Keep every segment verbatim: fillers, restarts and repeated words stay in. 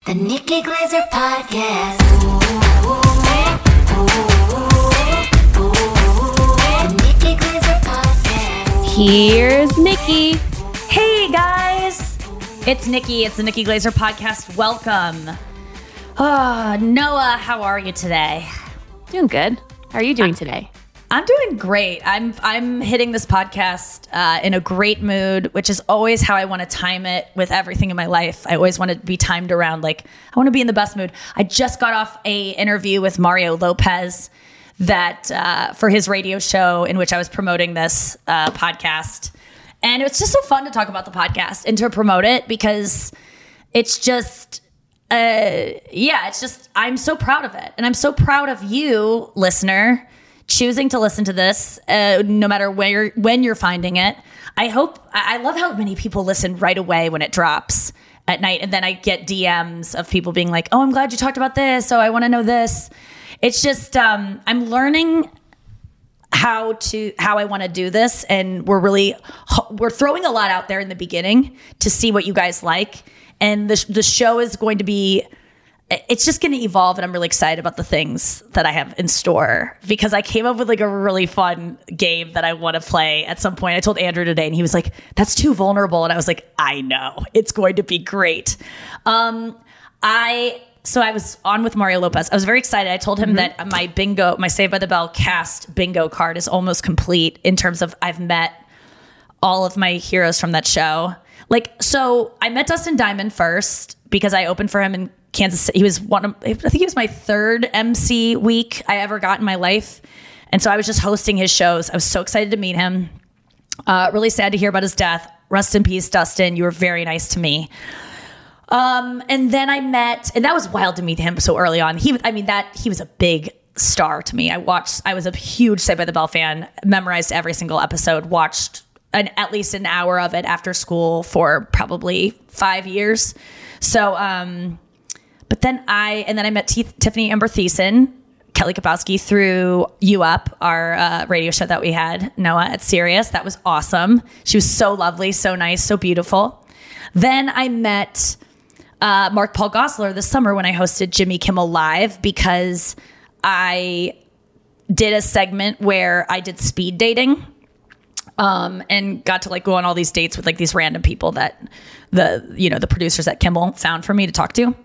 The Nikki Glazer Podcast. Ooh, ooh, ooh, the Nikki Glazer Podcast. Here's Nikki. Hey guys, it's Nikki. It's the Nikki Glazer Podcast. Welcome. Oh, Noah, how are you today? Doing good. How are you doing today? I'm doing great. I'm I'm hitting this podcast uh, in a great mood, which is always how I want to time it with everything in my life. I always want to be timed around, like, I want to be in the best mood. I just got off a interview with Mario Lopez that uh, for his radio show in which I was promoting this uh, podcast. And it's just so fun to talk about the podcast and to promote it because it's just... Uh, yeah, it's just, I'm so proud of it. And I'm so proud of you, listener, choosing to listen to this, uh, no matter where, when you're finding it. I hope, I love how many people listen right away when it drops at night. And then I get D Ms of people being like, oh, I'm glad you talked about this. Oh, I want to know this. It's just, um, I'm learning how to, how I want to do this. And we're really, we're throwing a lot out there in the beginning to see what you guys like. And the the show is going to be, it's just going to evolve. And I'm really excited about the things that I have in store because I came up with like a really fun game that I want to play at some point. I told Andrew today and he was like, that's too vulnerable. And I was like, I know, it's going to be great. Um, I, so I was on with Mario Lopez. I was very excited. I told him mm-hmm. that my bingo, my Saved by the Bell cast bingo card is almost complete in terms of I've met all of my heroes from that show. Like, so I met Dustin Diamond first because I opened for him in Kansas City. He was one of, I think he was my third M C week I ever got in my life. And so I was just hosting his shows. I was so excited to meet him. Uh, really sad to hear about his death. Rest in peace, Dustin. You were very nice to me. Um, and then I met, and that was wild to meet him so early on. He, I mean, that he was a big star to me. I watched, I was a huge Saved by the Bell fan, memorized every single episode, watched An, at least an hour of it after school for probably five years. So, um, but then I, and then I met T- Tiffany Amber Thiessen, Kelly Kapowski through You Up, our uh, radio show that we had, Noah, at Sirius. That was awesome. She was so lovely, so nice, so beautiful. Then I met uh, Mark Paul Gosselaar this summer when I hosted Jimmy Kimmel Live because I did a segment where I did speed dating. Um, and got to like go on all these dates with like these random people that the, you know, the producers at Kimmel found for me to talk to.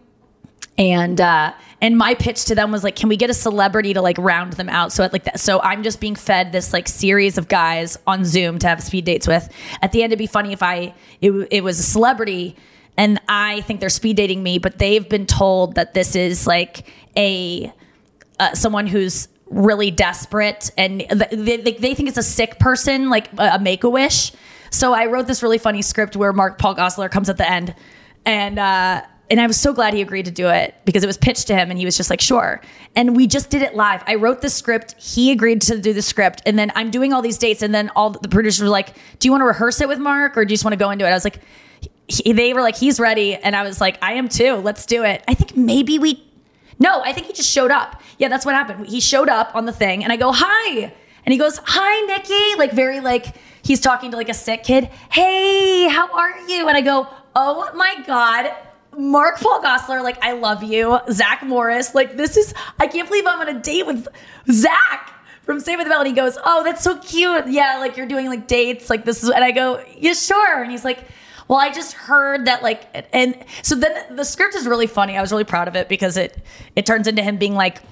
And, uh, and my pitch to them was like, can we get a celebrity to like round them out? So at like that, so I'm just being fed this like series of guys on Zoom to have speed dates with. At the end, it'd be funny if I, it, it was a celebrity and I think they're speed dating me, but they've been told that this is like a, uh, someone who's really desperate and they, they, they think it's a sick person, like a Make-A-Wish. So I wrote this really funny script where Mark Paul Gosselaar comes at the end and uh and I was so glad he agreed to do it because it was pitched to him and he was just like, sure. And we just did it live. I wrote the script, he agreed to do the script, and then I'm doing all these dates and then all the producers were like, do you want to rehearse it with Mark or do you just want to go into it? I was like, he, they were like, he's ready. And I was like, I am too, let's do it. I think maybe we No, I think he just showed up. Yeah, that's what happened. He showed up on the thing and I go, hi. And he goes, hi, Nikki. Like very like, he's talking to like a sick kid. Hey, how are you? And I go, oh my God, Mark Paul Gosselaar. Like, I love you. Zach Morris. Like this is, I can't believe I'm on a date with Zach from Saved by the Bell. And he goes, oh, that's so cute. Yeah, like you're doing like dates. Like this is, and I go, yeah, sure. And he's like, well, I just heard that like, and so then the script is really funny. I was really proud of it because it, it turns into him being like,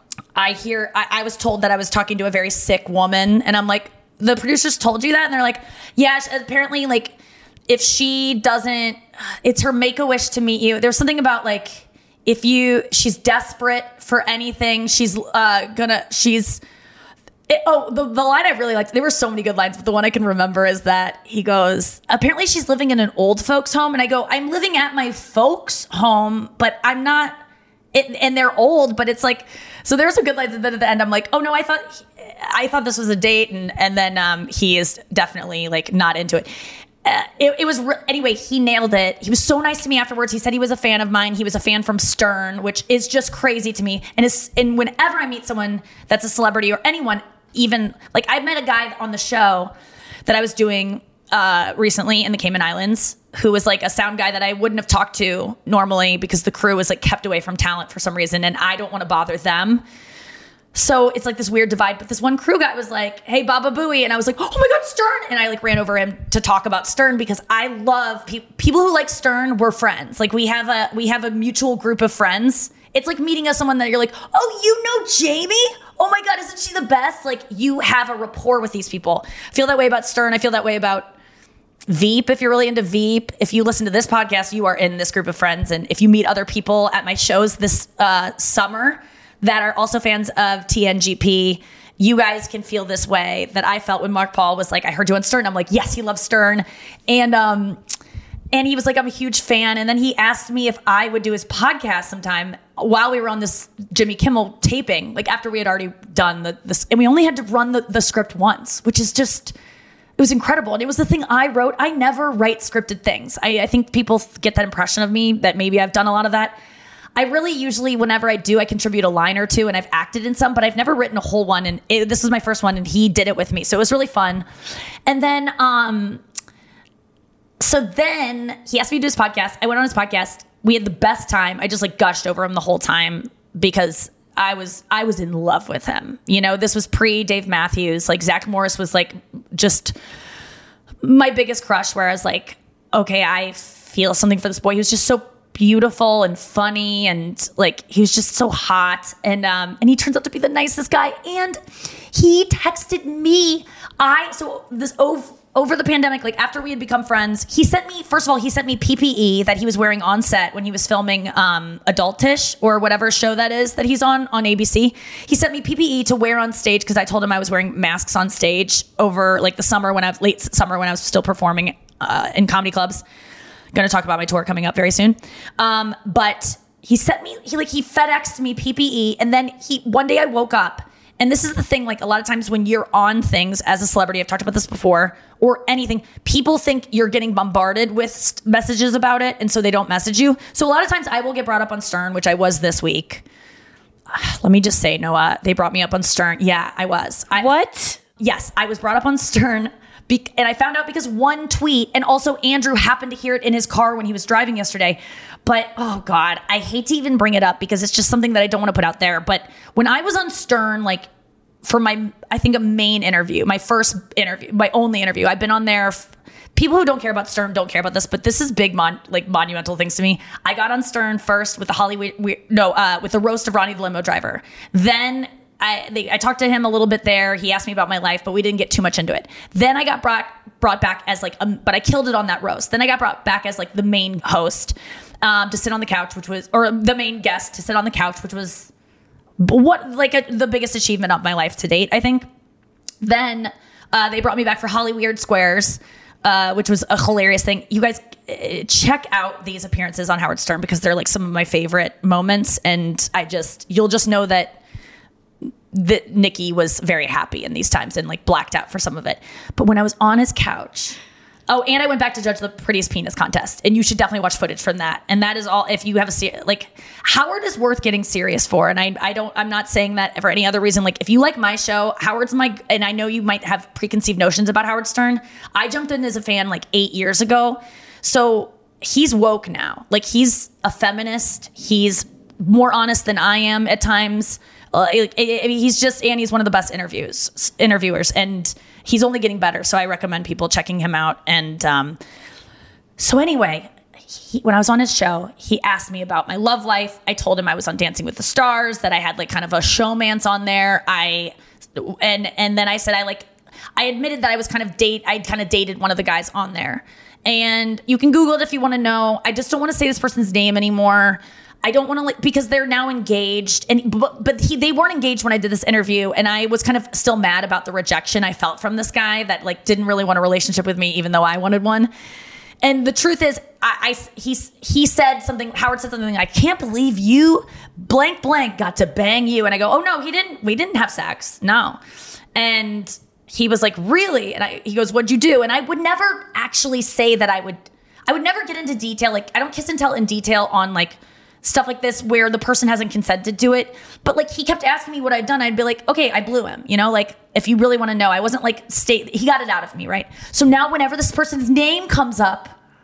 I hear, I, I was told that I was talking to a very sick woman. And I'm like, the producers told you that? And they're like, yeah, apparently like if she doesn't, it's her Make-A-Wish to meet you. There's something about like, if you, she's desperate for anything, she's uh, gonna, she's, It, oh, the, the line I really liked, there were so many good lines, but the one I can remember is that he goes, apparently she's living in an old folks home. And I go, I'm living at my folks home, but I'm not, it, and they're old, but it's like, so there's some good lines. And then at the end, I'm like, oh no, I thought, I thought this was a date. And, and then um, he is definitely like not into it. Uh, it, it was, re- anyway, he nailed it. He was so nice to me afterwards. He said he was a fan of mine. He was a fan from Stern, which is just crazy to me. And it's, and whenever I meet someone that's a celebrity or anyone, even like I met a guy on the show that I was doing uh, recently in the Cayman Islands who was like a sound guy that I wouldn't have talked to normally because the crew was like kept away from talent for some reason, and I don't want to bother them. So it's like this weird divide. But this one crew guy was like, "Hey, Baba Booey," and I was like, "Oh my God, Stern!" And I like ran over him to talk about Stern because I love pe- people who like Stern. We're friends. Like we have a we have a mutual group of friends. It's like meeting a someone that you're like, "Oh, you know Jamie? Oh my God, isn't she the best?" Like you have a rapport with these people. I feel that way about Stern. I feel that way about Veep. If you're really into Veep, if you listen to this podcast, you are in this group of friends. And if you meet other people at my shows this uh, summer that are also fans of T N G P, you guys can feel this way that I felt when Mark Paul was like, "I heard you on Stern." I'm like, yes, he loves Stern. And, um, and he was like, "I'm a huge fan." And then he asked me if I would do his podcast sometime while we were on this Jimmy Kimmel taping, like after we had already done the, this, and we only had to run the, the script once, which is just, it was incredible. And it was the thing I wrote. I never write scripted things. I, I think people get that impression of me that maybe I've done a lot of that. I really usually, whenever I do, I contribute a line or two, and I've acted in some, but I've never written a whole one. And it, this was my first one, and he did it with me. So it was really fun. And then, um, so then he asked me to do his podcast. I went on his podcast. We had the best time. I just like gushed over him the whole time because I was, I was in love with him. You know, this was pre Dave Matthews. Like Zach Morris was like just my biggest crush, where I was like, okay, I feel something for this boy. He was just so beautiful and funny, and like he was just so hot, and um and he turns out to be the nicest guy. And he texted me, I so this over over the pandemic, like after we had become friends, he sent me, first of all, he sent me P P E that he was wearing on set when he was filming um Adultish or whatever show that is that he's on on A B C. He sent me P P E to wear on stage because I told him I was wearing masks on stage over like the summer when I was late summer when I was still performing uh, in comedy clubs. Going to talk about my tour coming up very soon. Um, but he sent me, he like, he FedExed me P P E. And then he, one day I woke up, and this is the thing, like a lot of times when you're on things as a celebrity, I've talked about this before, or anything, people think you're getting bombarded with messages about it. And so they don't message you. So a lot of times I will get brought up on Stern, which I was this week. Let me just say, Noah, they brought me up on Stern. Yeah, I was. I, What? Yes, I was brought up on Stern. Be- and I found out because one tweet, and also Andrew happened to hear it in his car when he was driving yesterday. But, oh God, I hate to even bring it up because it's just something that I don't want to put out there. But when I was on Stern, like for my, I think a main interview, my first interview, my only interview, I've been on there. F- People who don't care about Stern don't care about this, but this is big, mon- like monumental things to me. I got on Stern first with the Hollywood, we- no, uh, with the roast of Ronnie the limo driver. Then I, they, I talked to him a little bit there. He asked me about my life, but we didn't get too much into it. Then I got brought brought back as like, um, but I killed it on that roast. Then I got brought back as like the main host um, to sit on the couch, which was, or the main guest to sit on the couch, which was what like a, the biggest achievement of my life to date, I think. Then uh, they brought me back for Holly Weird Squares, uh, which was a hilarious thing. You guys uh, check out these appearances on Howard Stern because they're like some of my favorite moments, and I just you'll just know that. that Nikki was very happy in these times and like blacked out for some of it. But when I was on his couch, oh, and I went back to judge the prettiest penis contest, and you should definitely watch footage from that. And that is all, if you have a, ser- like Howard is worth getting serious for. And I, I don't, I'm not saying that for any other reason. Like if you like my show, Howard's my, and I know you might have preconceived notions about Howard Stern. I jumped in as a fan like eight years ago. So he's woke now. Like he's a feminist. He's more honest than I am at times. Uh, it, it, he's just, and he's one of the best interviews interviewers, and he's only getting better. So I recommend people checking him out. And um, so anyway, he, when I was on his show, he asked me about my love life. I told him I was on Dancing with the Stars, that I had like kind of a showmance on there. I and and then I said I like I admitted that I was kind of date I'd kind of dated one of the guys on there. And you can Google it if you want to know. I just don't want to say this person's name anymore. I don't want to like, because they're now engaged, and but, but he, they weren't engaged when I did this interview, and I was kind of still mad about the rejection I felt from this guy that like didn't really want a relationship with me, even though I wanted one. And the truth is, I, I he he said something. Howard said something. I can't believe you blank blank got to bang you, and I go, oh no, he didn't. We didn't have sex, no. And he was like, really? And I, he goes, what'd you do? And I would never actually say that I would. I would never get into detail. Like I don't kiss and tell in detail on like. Stuff like this where the person hasn't consented to it. But like he kept asking me what I'd done. I'd be like, okay, I blew him. You know, like if you really want to know, I wasn't like state, he got it out of me, right? So now whenever this person's name comes up,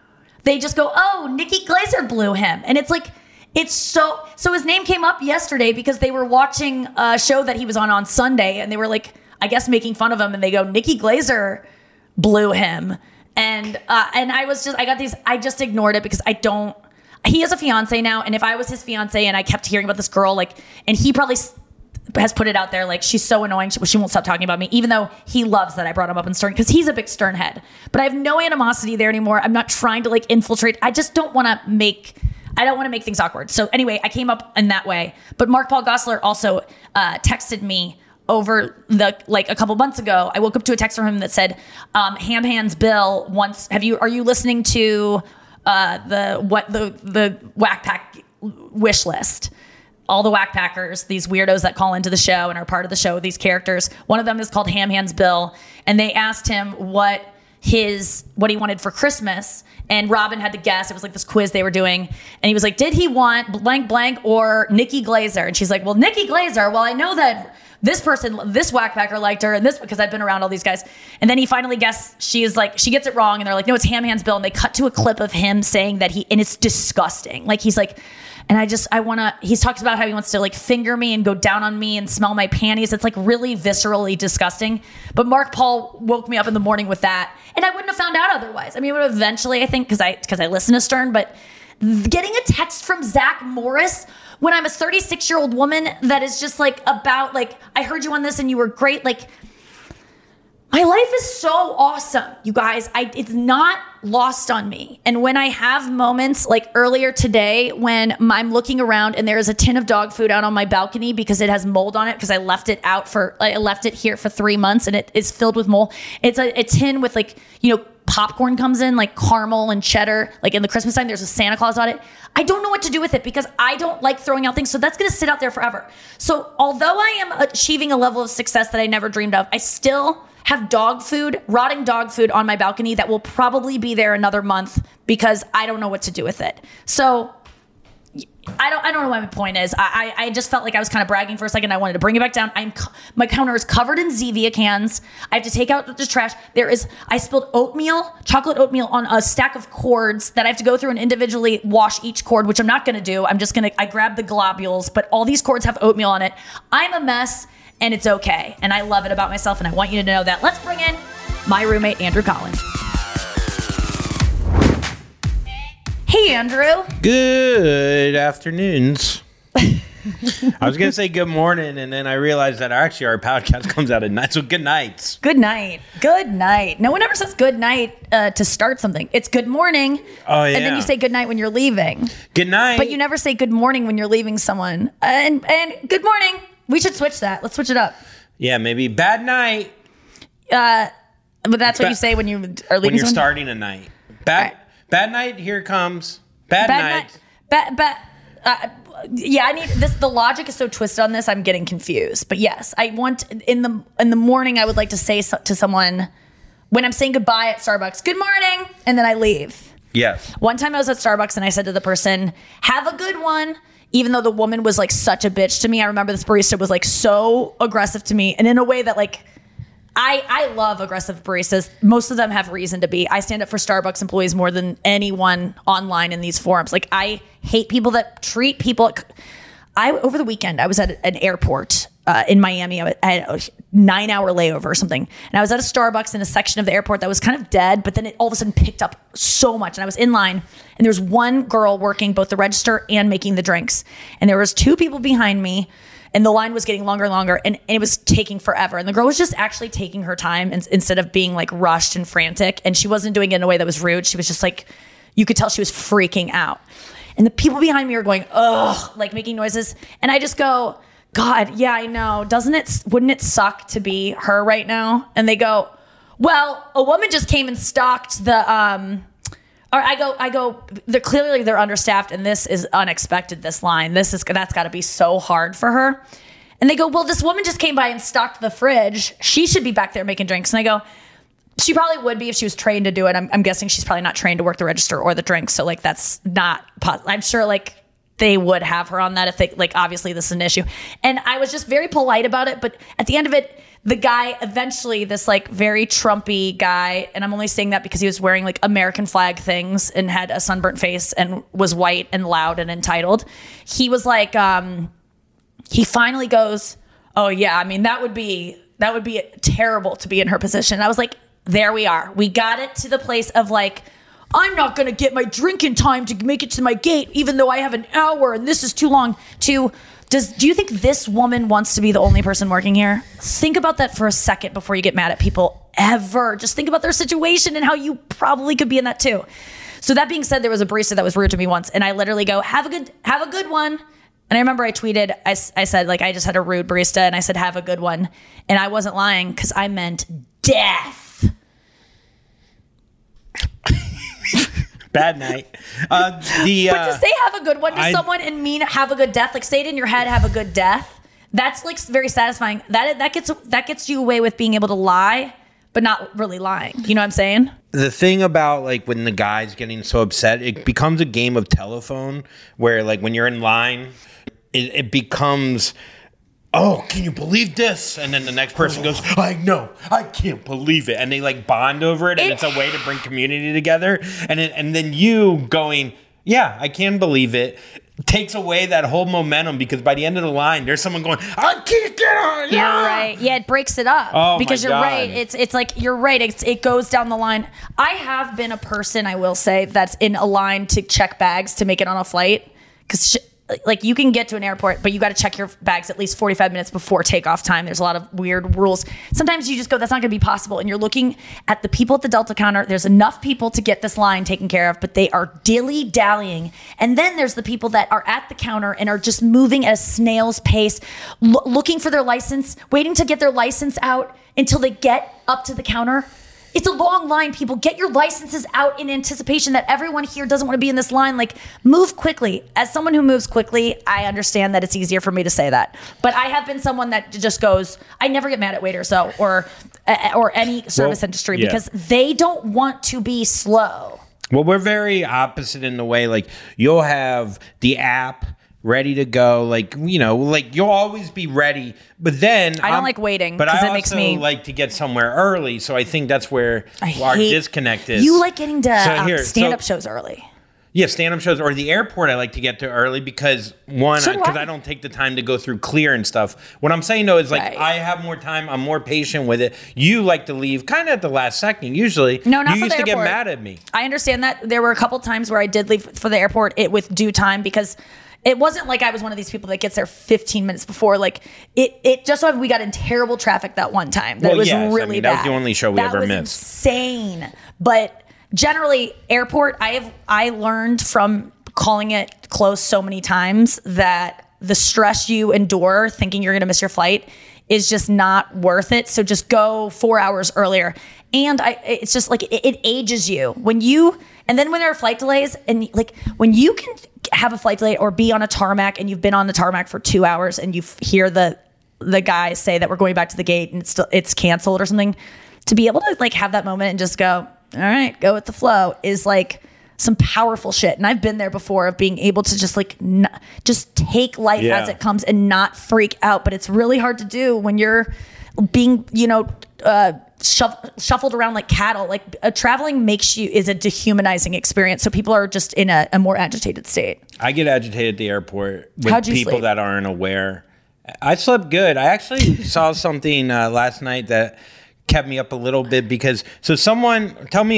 they just go, oh, Nikki Glazer blew him. And it's like, it's so, so his name came up yesterday because they were watching a show that he was on on Sunday, and they were like, I guess making fun of him, and they go, Nikki Glazer blew him. And, uh, and I was just, I got these, I just ignored it because I don't, he has a fiance now. And if I was his fiance and I kept hearing about this girl, like, and he probably has put it out there, like, she's so annoying, she, she won't stop talking about me, even though he loves that I brought him up in Stern, because he's a big Stern head. But I have no animosity there anymore. I'm not trying to like infiltrate. I just don't want to make, I don't want to make things awkward. So anyway, I came up in that way. But Mark Paul Gosselaar also uh, texted me over the, like a couple months ago. I woke up to a text from him that said, um, Ham Hands Bill wants, have you, are you listening to uh, the, what the, the Whack Pack wish list? All the Whack Packers, these weirdos that call into the show and are part of the show, these characters. One of them is called Ham Hands Bill. And they asked him what his, what he wanted for Christmas. And Robin had to guess. It was like this quiz they were doing. And he was like, did he want blank blank or Nikki Glazer? And she's like, well, Nikki Glazer, well, I know that this person, this Whack Packer liked her, and this, because I've been around all these guys. And then he finally guessed, she is like, she gets it wrong. And they're like, no, it's Ham Hands Bill. And they cut to a clip of him saying that he, and it's disgusting. Like, he's like, and I just, I want to, he's talks about how he wants to like finger me and go down on me and smell my panties. It's like really viscerally disgusting. But Mark Paul woke me up in the morning with that. And I wouldn't have found out otherwise. I mean, it would eventually, I think, because I, because I listen to Stern, but getting a text from Zach Morris when I'm a thirty-six year old woman that is just like about like, I heard you on this and you were great. Like, my life is so awesome, you guys. I, it's not lost on me. And when I have moments like earlier today when I'm looking around and there is a tin of dog food out on my balcony because it has mold on it because I left it out for, I left it here for three months and it is filled with mold. It's a, a tin with like, you know, popcorn comes in like caramel and cheddar. Like in the Christmas time, there's a Santa Claus on it. I don't know what to do with it because I don't like throwing out things. So that's going to sit out there forever. So although I am achieving a level of success that I never dreamed of, I still have dog food, rotting dog food on my balcony that will probably be there another month because I don't know what to do with it. So I don't I don't know what my point is. I, I just felt like I was kind of bragging for a second. I wanted to bring it back down. I'm my counter is covered in Zevia cans. I have to take out the trash. There is I spilled oatmeal, chocolate oatmeal on a stack of cords that I have to go through and individually wash each cord, which I'm not going to do. I'm just going to I grab the globules, but all these cords have oatmeal on it. I'm a mess. And it's okay. And I love it about myself. And I want you to know that. Let's bring in my roommate, Andrew Collins. Hey, Andrew. Good afternoons. I was going to say good morning, and then I realized that actually our podcast comes out at night. So good nights. Good night. Good night. No one ever says good night uh, to start something. It's good morning. Oh, yeah. And then you say good night when you're leaving. Good night. But you never say good morning when you're leaving someone. And, and good morning. We should switch that. Let's switch it up. Yeah, maybe bad night. Uh, but that's what Ba- you say when you are leaving When you're someone? starting a night. Bad, Right. bad night, here it comes. Bad, Bad night. night. Bad, bad, uh, yeah, I need this. The logic is so twisted on this. I'm getting confused. But yes, I want in the in the morning. I would like to say so, to someone when I'm saying goodbye at Starbucks, good morning, and then I leave. Yes. One time I was at Starbucks and I said to the person, have a good one. Even though the woman was like such a bitch to me, I remember this barista was like so aggressive to me, and in a way that like I I love aggressive baristas. Most of them have reason to be. I stand up for Starbucks employees more than anyone online in these forums. Like I hate people that treat people. I over the weekend I was at an airport uh, in Miami. I had a nine hour layover or something, and I was at a Starbucks in a section of the airport that was kind of dead, but then it all of a sudden picked up so much, and I was in line, and there was one girl working both the register and making the drinks, and there was two people behind me. And the line was getting longer and longer, and, and it was taking forever. And the girl was just actually taking her time in, instead of being like rushed and frantic. And she wasn't doing it in a way that was rude. She was just like, you could tell she was freaking out. And the people behind me are going, ugh, like making noises. And I just go, God, yeah, I know. Doesn't it, wouldn't it suck to be her right now? And they go, well, a woman just came and stocked the, um, or I go, I go, they're clearly they're understaffed and this is unexpected, this line. This is, that's gotta be so hard for her. And they go, well, this woman just came by and stocked the fridge. She should be back there making drinks. And I go, she probably would be if she was trained to do it. I'm, I'm guessing she's probably not trained to work the register or the drinks. So like, that's not possible. I'm sure like they would have her on that if they, like, obviously this is an issue. And I was just very polite about it. But at the end of it, the guy eventually, this like very Trumpy guy, and I'm only saying that because he was wearing like American flag things and had a sunburnt face and was white and loud and entitled. He was like, um, he finally goes, oh yeah, I mean, that would be, that would be terrible to be in her position. And I was like, there we are. We got it to the place of like, I'm not going to get my drinking time to make it to my gate, even though I have an hour and this is too long. To, does, do you think this woman wants to be the only person working here? Think about that for a second before you get mad at people ever. Just think about their situation and how you probably could be in that too. So that being said, there was a barista that was rude to me once, and I literally go, have a good, have a good one. And I remember I tweeted, I, I said, like, I just had a rude barista, and I said, have a good one. And I wasn't lying because I meant death. Bad night. Uh, the, But uh, to say have a good one to I- someone and mean have a good death, like say it in your head, have a good death, that's like very satisfying. That that gets that gets you away with being able to lie, but not really lying. You know what I'm saying? the thing about like when the guy's getting so upset, it becomes a game of telephone where like when you're in line, it, it becomes, oh, can you believe this? And then the next person goes, I know, I can't believe it. And they like bond over it, and It- it's a way to bring community together. And it, and then you going, yeah, I can believe it, takes away that whole momentum, because by the end of the line, there's someone going, I can't get on. You're right. Yeah, it breaks it up. Oh, my because you're God. right. It's it's like you're right. It's, it goes down the line. I have been a person, I will say, that's in a line to check bags to make it on a flight. Because sh- like you can get to an airport, but you got to check your bags at least forty-five minutes before takeoff time. There's a lot of weird rules. Sometimes you just go, that's not going to be possible. And you're looking at the people at the Delta counter. There's enough people to get this line taken care of, but they are dilly-dallying. And then there's the people that are at the counter and are just moving at a snail's pace, lo- looking for their license, waiting to get their license out until they get up to the counter. It's a long line, people. Get your licenses out in anticipation that everyone here doesn't want to be in this line. Like, move quickly. As someone who moves quickly, I understand that it's easier for me to say that. But I have been someone that just goes, I never get mad at waiters, though, or uh, or any service Well, industry, yeah. because they don't want to be slow. Well, we're very opposite in the way, like, you'll have the app ready to go, like, you know, like you'll always be ready, but then I don't like waiting, but 'cause I it makes also me- like to get somewhere early, so I think that's where I our hate- disconnect is. You like getting to So um, here- stand-up so- shows early. Yeah, stand-up shows or the airport I like to get to early because, one, So do because I. I don't take the time to go through clear and stuff. What I'm saying, though, is like Right. I have more time. I'm more patient with it. You like to leave kind of at the last second, usually. No, not You for used the to airport. get mad at me. I understand that. There were a couple times where I did leave for the airport it with due time, because it wasn't like I was one of these people that gets there fifteen minutes before. Like it, it just so happened we got in terrible traffic that one time. That Well, it was yes. I really mean, bad. that was the only show we That ever was missed. Insane. But generally, airport, I have I learned from calling it close so many times that the stress you endure thinking you're going to miss your flight is just not worth it. So just go four hours earlier. And I, it's just like it, it ages you when you. And then when there are flight delays, and like when you can have a flight delay or be on a tarmac and you've been on the tarmac for two hours and you f- hear the the guys say that we're going back to the gate and it's still it's canceled or something, to be able to like have that moment and just go, all right, go with the flow is like some powerful shit. And I've been there before of being able to just like n- just take life Yeah. as it comes and not freak out. But it's really hard to do when you're being, you know, uh, shuff- shuffled around like cattle. Like uh, traveling makes you is a dehumanizing experience. So people are just in a, a more agitated state. I get agitated at the airport with How'd you people sleep? that aren't aware. I slept good. I actually saw something uh, last night that kept me up a little bit because so someone tell me,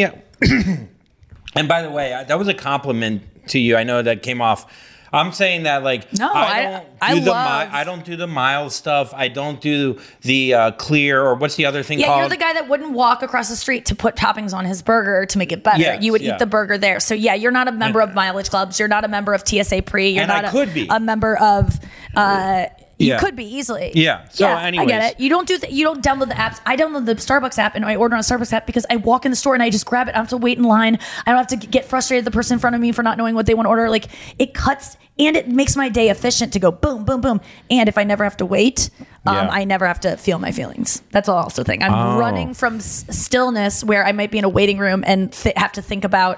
and by the way, I- that was a compliment to you. I know that came off. I'm saying that like No, I- don't I do the love- mi- I don't do the mild stuff. I don't do the uh, clear or what's the other thing Yeah, called? you're the guy that wouldn't walk across the street to put toppings on his burger to make it better. Yes, you would yeah. eat the burger there. So yeah, you're not a member of mileage clubs. You're not a member of T S A Pre. You're And not I a, could be. a member of. Uh, you Yeah. could be easily. Yeah. So yeah, I anyways. get it. You don't do. Th- you don't download the apps. I download the Starbucks app and I order on Starbucks app because I walk in the store and I just grab it. I don't have to wait in line. I don't have to g- get frustrated at the person in front of me for not knowing what they want to order. Like it cuts and it makes my day efficient to go boom, boom, boom. And if I never have to wait, um, Yeah. I never have to feel my feelings. That's also a thing. I'm Oh. running from s- stillness where I might be in a waiting room and th- have to think about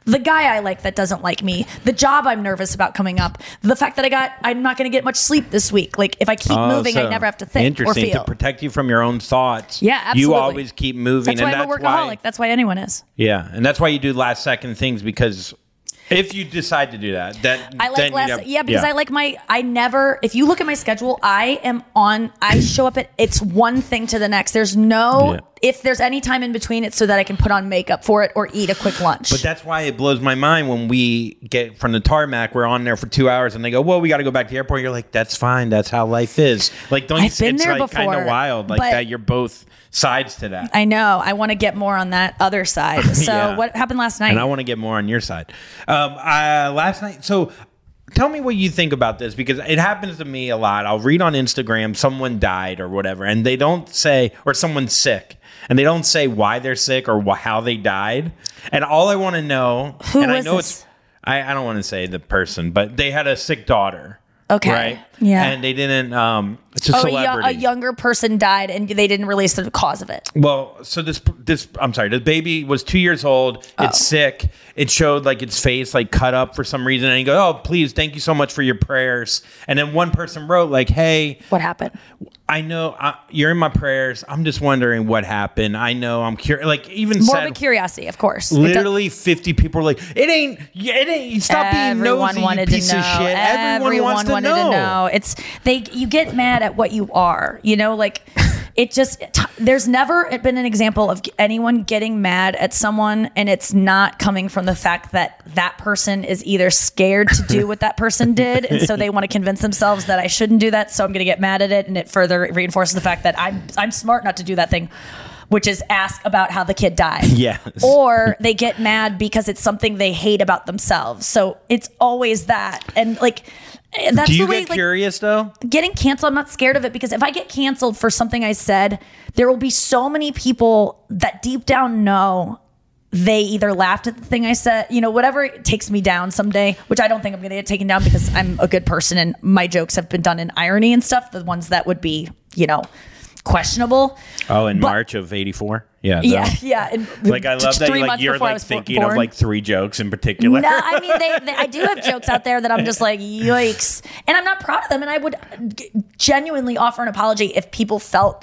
the guy I like that doesn't like me, the job I'm nervous about coming up, the fact that I got, I'm not going to get much sleep this week. Like if I keep Oh, moving, I so never have to think or interesting feel. to protect you from your own thoughts. Yeah, absolutely. You always keep moving, That's why and I'm a that's workaholic. why. That's why anyone is. Yeah, and that's why you do last second things, because if you decide to do that, that I like then less. you'd have- yeah, because I like my. I never. If you look at my schedule, I am on. I show up at. It's one thing to the next. There's no. Yeah. If there's any time in between, it's so that I can put on makeup for it or eat a quick lunch. But that's why it blows my mind when we get from the tarmac. We're on there for two hours, and they go, "Well, we got to go back to the airport." You're like, "That's fine. That's how life is." Like, don't you? I've been it's there like kind before, of wild, like but- that. You're both sides to that. I know. I want to get more on that other side. So Yeah. what happened last night? And I want to get more on your side. Um, I, last night, so tell me what you think about this, because it happens to me a lot. I'll read on Instagram someone died or whatever, and they don't say, or someone's sick, and they don't say why they're sick or wh- how they died. And all I want to know, Who and I was know this? it's, I, I don't want to say the person, but they had a sick daughter. Okay. Right? Yeah. And they didn't, um, it's a Oh, yeah, celebrity. a younger person died, and they didn't release the cause of it. Well, so this this I'm sorry, the baby was two years old. It's Oh. sick. It showed like its face like cut up for some reason, and he goes, "Oh, please, thank you so much for your prayers." And then one person wrote like, "Hey, What happened? I know uh, you're in my prayers. I'm just wondering what happened. I know I'm curious." Like even Morbid said, curiosity, of course. It does- literally fifty people were like, "It ain't, it ain't. Stop being Everyone nosy, wanted you piece to know. of shit." Everyone, Everyone wants to wanted know. to know. It's they. You get mad at what you are. You know, like it just. T- there's never been an example of anyone getting mad at someone, and it's not coming from the fact that that person is either scared to do what that person did, and so they want to convince themselves that I shouldn't do that, so I'm going to get mad at it, and it further reinforces the fact that I'm I'm smart not to do that thing, which is ask about how the kid died. Yes. Or they get mad because it's something they hate about themselves. So it's always that. And like, that's Do you the way, get like, curious though? getting canceled, I'm not scared of it, because if I get canceled for something I said, there will be so many people that deep down know they either laughed at the thing I said, you know, whatever it takes me down someday, which I don't think I'm going to get taken down because I'm a good person and my jokes have been done in irony and stuff. The ones that would be, you know, questionable. Oh, in But- March of eighty-four. Yeah. Yeah, that- yeah. And Like I love that three you, like months you're before I like was bo- thinking born. of like three jokes in particular. No, I mean, they, they, I do have jokes out there that I'm just like, yikes. And I'm not proud of them. And I would g- genuinely offer an apology if people felt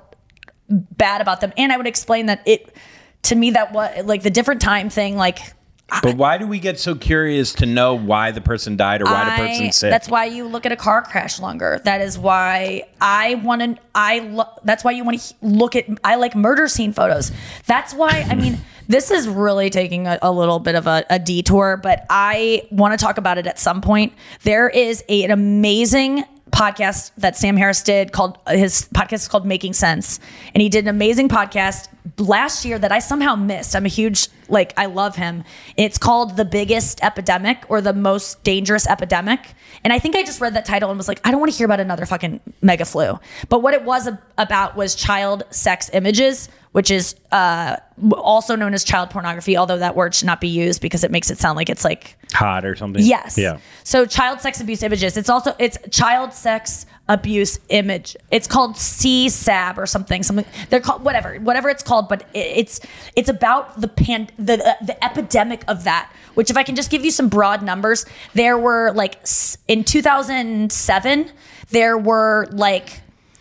bad about them. And I would explain that it, to me, that what, like the different time thing, like, But why do we get so curious to know why the person died or why the I- person's sick? that's why you look at a car crash longer. That is why I want to, I, lo- that's why you want to look at, I like murder scene photos. That's why, I mean, this is really taking a, a little bit of a, a detour, but I want to talk about it at some point. There is a, an amazing podcast that Sam Harris did called, his podcast is called Making Sense. And he did an amazing podcast last year that I somehow missed. I'm a huge, like, I love him. It's called The Biggest Epidemic, or The Most Dangerous Epidemic. And I think I just read that title and was like, I don't want to hear about another fucking mega flu. But what it was a- about was child sex images, which is uh, also known as child pornography, although that word should not be used because it makes it sound like it's like, hot or something. yes. Yeah. So child sex abuse images. It's also, it's child sex abuse image. It's called C S A B or something. Something they're called, whatever, whatever it's called. But it, it's it's about the pan the uh, the epidemic of that. Which, if I can just give you some broad numbers, there were like s- in two thousand seven, there were like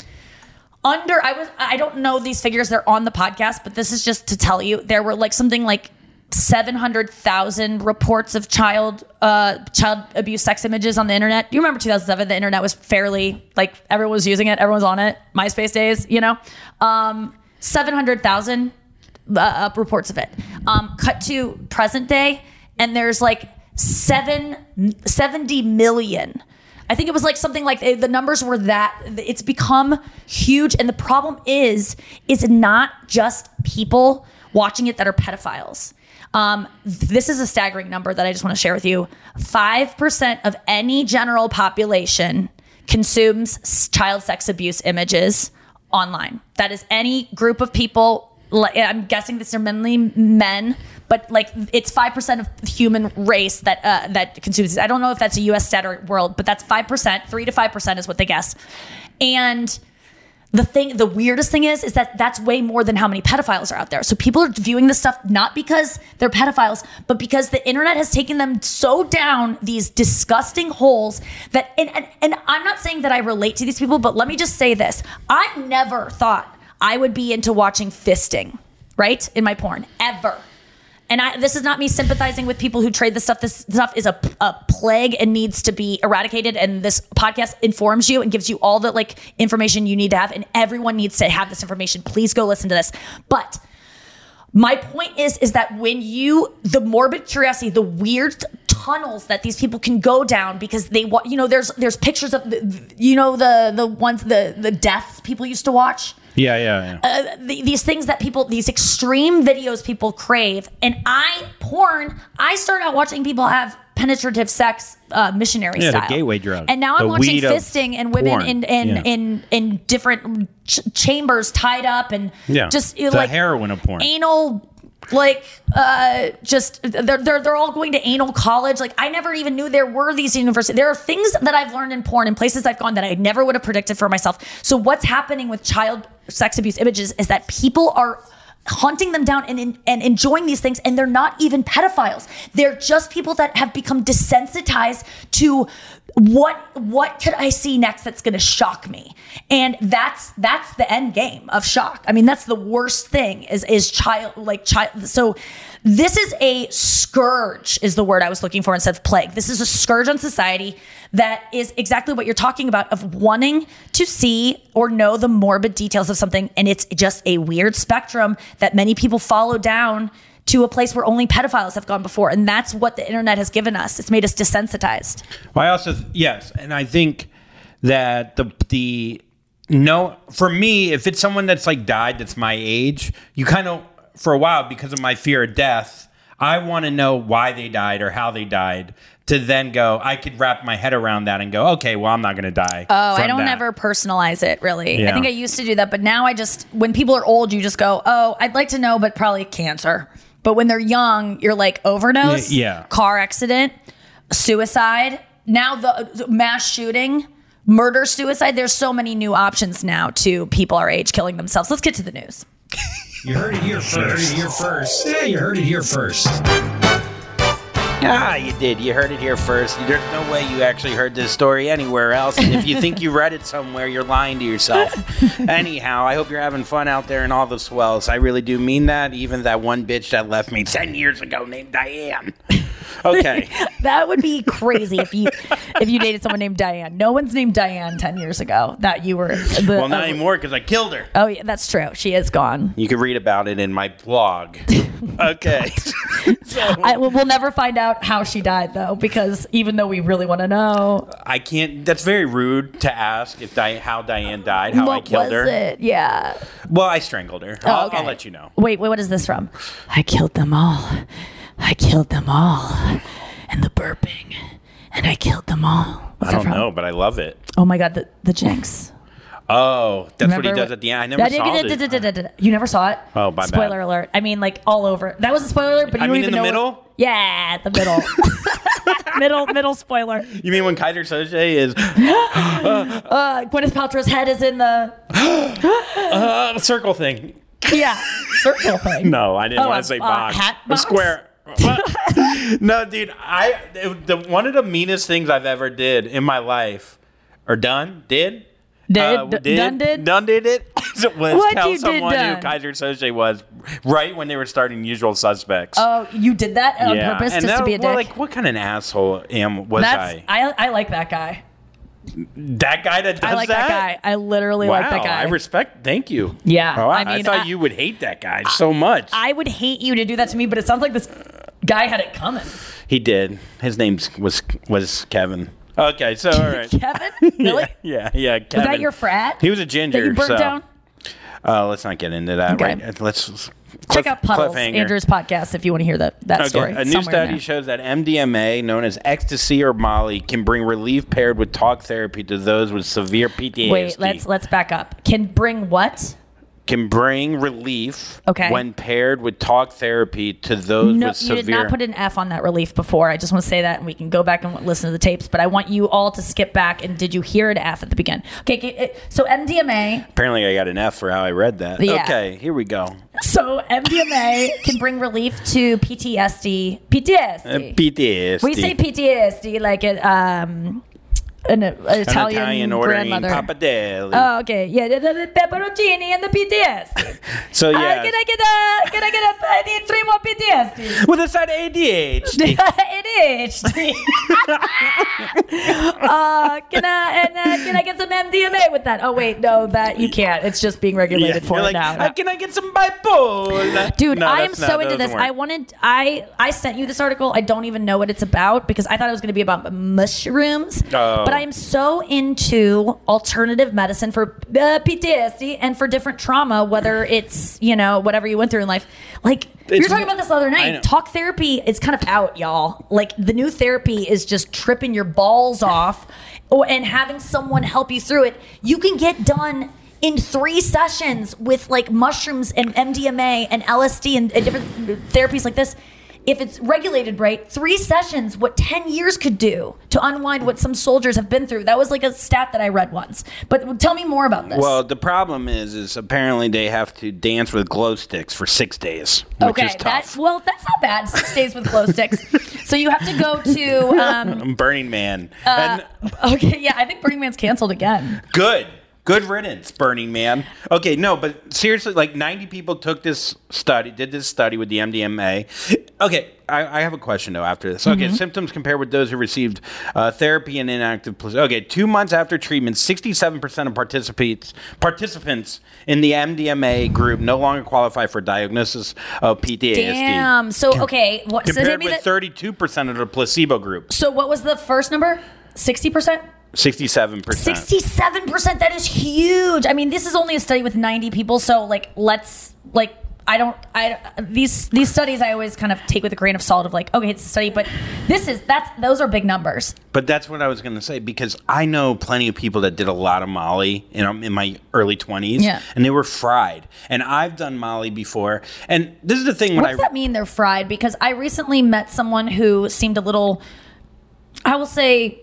under I was I don't know these figures. They're on the podcast, but this is just to tell you there were like something like seven hundred thousand reports of child uh, child abuse sex images on the internet. Do you remember two thousand seven? The internet was fairly, like, everyone was using it. Everyone was on it. MySpace days, you know? Um, seven hundred thousand uh, reports of it. Um, cut to present day, and there's like seven, seventy million. I think it was like something like the numbers were that it's become huge. And the problem is, is not just people watching it that are pedophiles. Um, this is a staggering number that I just want to share with you. five percent of any general population consumes s- child sex abuse images online. That is any group of people. Like, I'm guessing this are mainly men, but like it's five percent of the human race that uh, that consumes it. I don't know if that's a U S stat or world, but that's five percent. three to five percent is what they guess. And the thing, the weirdest thing is, is that that's way more than how many pedophiles are out there. So people are viewing this stuff not because they're pedophiles, but because the internet has taken them so down these disgusting holes that, and, and, and I'm not saying that I relate to these people, but let me just say this. I never thought I would be into watching fisting, right? In my porn, ever. And I, this is not me sympathizing with people who trade this stuff. This stuff is a, a plague and needs to be eradicated. And this podcast informs you and gives you all the like information you need to have. And everyone needs to have this information. Please go listen to this. But my point is, is that when you, the morbid curiosity, the weird tunnels that these people can go down because they want, you know, there's there's pictures of, the, you know, the the ones, the the deaths people used to watch. Yeah, yeah, yeah. Uh, the, these things that people, these extreme videos people crave. And I, porn, I started out watching people have penetrative sex, uh, missionary Yeah, the style. gateway drug. And now The I'm watching weed of fisting and women porn. in in, Yeah. in in different ch- chambers tied up and Yeah. just The like heroin of porn. anal. Like, uh, just they're, they're they're all going to anal college. Like, I never even knew there were these universities. There are things that I've learned in porn and places I've gone that I never would have predicted for myself. So what's happening with child sex abuse images is that people are hunting them down and, and enjoying these things, and they're not even pedophiles. They're just people that have become desensitized to what what could I see next that's going to shock me, and that's that's the end game of shock. I mean, that's the worst thing is is child like child. So this is a scourge is the word I was looking for instead of plague. This is a scourge on society that is exactly what you're talking about, of wanting to see or know the morbid details of something. And it's just a weird spectrum that many people follow down to a place where only pedophiles have gone before. And that's what the internet has given us. It's made us desensitized. Well, I also, yes. And I think that the, the, no, for me, if it's someone that's like died, that's my age, you kind of, for a while, because of my fear of death, I want to know why they died or how they died, to then go, I could wrap my head around that and go, okay, well, I'm not going to die. Oh, I from don't that. ever personalize it, really. Yeah. I think I used to do that, but now I just, when people are old, you just go, oh, I'd like to know, but probably cancer. But when they're young, you're like overdose, Yeah. car accident, suicide. Now the, the mass shooting, murder, suicide. There's so many new options now to people our age killing themselves. Let's get to the news. You heard it here first. You heard it here first. Yeah, you heard it here first. Ah, you did. You heard it here first. There's no way you actually heard this story anywhere else. And if you think you read it somewhere, you're lying to yourself. Anyhow, I hope you're having fun out there in all the swells. I really do mean that. Even that one bitch that left me ten years ago named Diane. Okay. That would be crazy if you if you dated someone named Diane. No one's named Diane ten years ago that you were. The, Well, not anymore because I killed her. Oh, yeah, that's true. She is gone. You can read about it in my blog. Okay. So, I, we'll we'll never find out how she died, though, because even though we really want to know, I can't. That's very rude to ask if Di- how Diane died, how I what killed was her. it? Yeah. Well, I strangled her. Oh, I'll, okay. I'll let you know. Wait, wait, what is this from? I killed them all. I killed them all. And the burping. And I killed them all. What's I that don't from? know, but I love it. Oh my God, the, the Jinx. Oh, that's what he Remember does at the end. I never That- saw it. You never saw it? Oh, my bad. Spoiler alert. I mean, like all over. That was a spoiler alert, but you I don't mean even in the know. middle? Yeah, the middle. middle, middle spoiler. You mean when Kaiser Soze is Uh, Gwyneth Paltrow's head is in the uh, circle thing? yeah circle thing. No, I didn't Oh, want a- to say a box. hat A box? square. What? No, dude. I it- the one of the meanest things I've ever did in my life, or done, did. Did? Uh, D- done did? Done did it? was What'd tell you did someone done? who Kaiser Soze was right when they were starting Usual Suspects. Oh, you did that on yeah. purpose and just that, to be a dick. well, like, what kind of an asshole am was That's I? I. I like that guy. That guy that does I like that? guy. I literally Wow, like that guy. I respect. Thank you. Yeah, Oh, I, I I mean, thought I- you would hate that guy so much. I would hate you to do that to me, but it sounds like this guy had it coming. he did. His name was was Kevin. Okay, so all right. Kevin? Really? Yeah, yeah, yeah. Kevin. Was that your frat? He was a ginger. That you burnt so, down? Uh, let's not get into that. Okay. Right? Let's Check cliff- out Puddles, cliffhanger. Andrew's podcast, if you want to hear that, that Okay, story. a new Somewhere in study there. shows that M D M A, known as ecstasy or Molly, can bring relief paired with talk therapy to those with severe P T S D. Wait, let's let's back up. Can bring what? can bring relief Okay. when paired with talk therapy to those No, with you severe. did not put an F on that relief before. I just want to say that, and we can go back and listen to the tapes. But I want you all to skip back. And did you hear an F at the beginning? Okay, okay, so M D M A. Apparently, I got an F for how I read that. Yeah. Okay, here we go. So M D M A can bring relief to P T S D. P T S D. Uh, P T S D. We say P T S D like it. Um, an, an Italian, An Italian ordering grandmother. pappardelle. Oh, okay. Yeah, the, the, the pepperoncini and the P T S D. So Uh, yeah, can I get a? Can I get a? I need three more P T S Ds. with a side of A D H D. A D H D. uh, can I? And uh, can I get some M D M A with that? Oh wait, no, that you can't. It's just being regulated Yeah, for you're it like, now. uh, can I get some bipolar? Dude, No, I am that's so not- into that this. doesn't I work. wanted I I sent you this article. I don't even know what it's about because I thought it was going to be about mushrooms. Oh. But I am so into alternative medicine for uh, P T S D and for different trauma, whether it's, you know, whatever you went through in life. Like we were It's- talking about this the other I know. night. Talk therapy is kind of out, y'all. Like the new therapy is just tripping your balls off or, and having someone help you through it. You can get done in three sessions with like mushrooms and M D M A and L S D and, and different therapies like this. If it's regulated right, three sessions, what ten years could do to unwind what some soldiers have been through. That was like a stat that I read once. But tell me more about this. Well, the problem is, is apparently they have to dance with glow sticks for six days, which okay, is that, tough. well, that's not bad. Six days with glow sticks. So you have to go to, um, Burning Man. uh, and okay, yeah, I think Burning Man's canceled again. good. Good riddance, Burning Man. Okay, no, but seriously, like ninety people took this study, did this study with the M D M A. Okay, I, I have a question though after this. Okay, Mm-hmm. symptoms compared with those who received uh, therapy and inactive placebo. Okay, two months after treatment, sixty-seven percent of participants participants in the M D M A group no longer qualify for diagnosis of P T S D. Damn. So, okay. What, so, Compared tell me with that, thirty-two percent of the placebo group, so what was the first number? sixty percent? sixty-seven percent. sixty-seven percent. That is huge. I mean, this is only a study with ninety people, so like, let's like, I don't, I these these studies I always kind of take with a grain of salt of like, okay, it's a study, but this is that's those are big numbers. But that's what I was going to say because I know plenty of people that did a lot of Molly in, in my early twenties, Yeah. and they were fried. And I've done Molly before, and this is the thing when What I does that mean? They're fried? Because I recently met someone who seemed a little, I will say,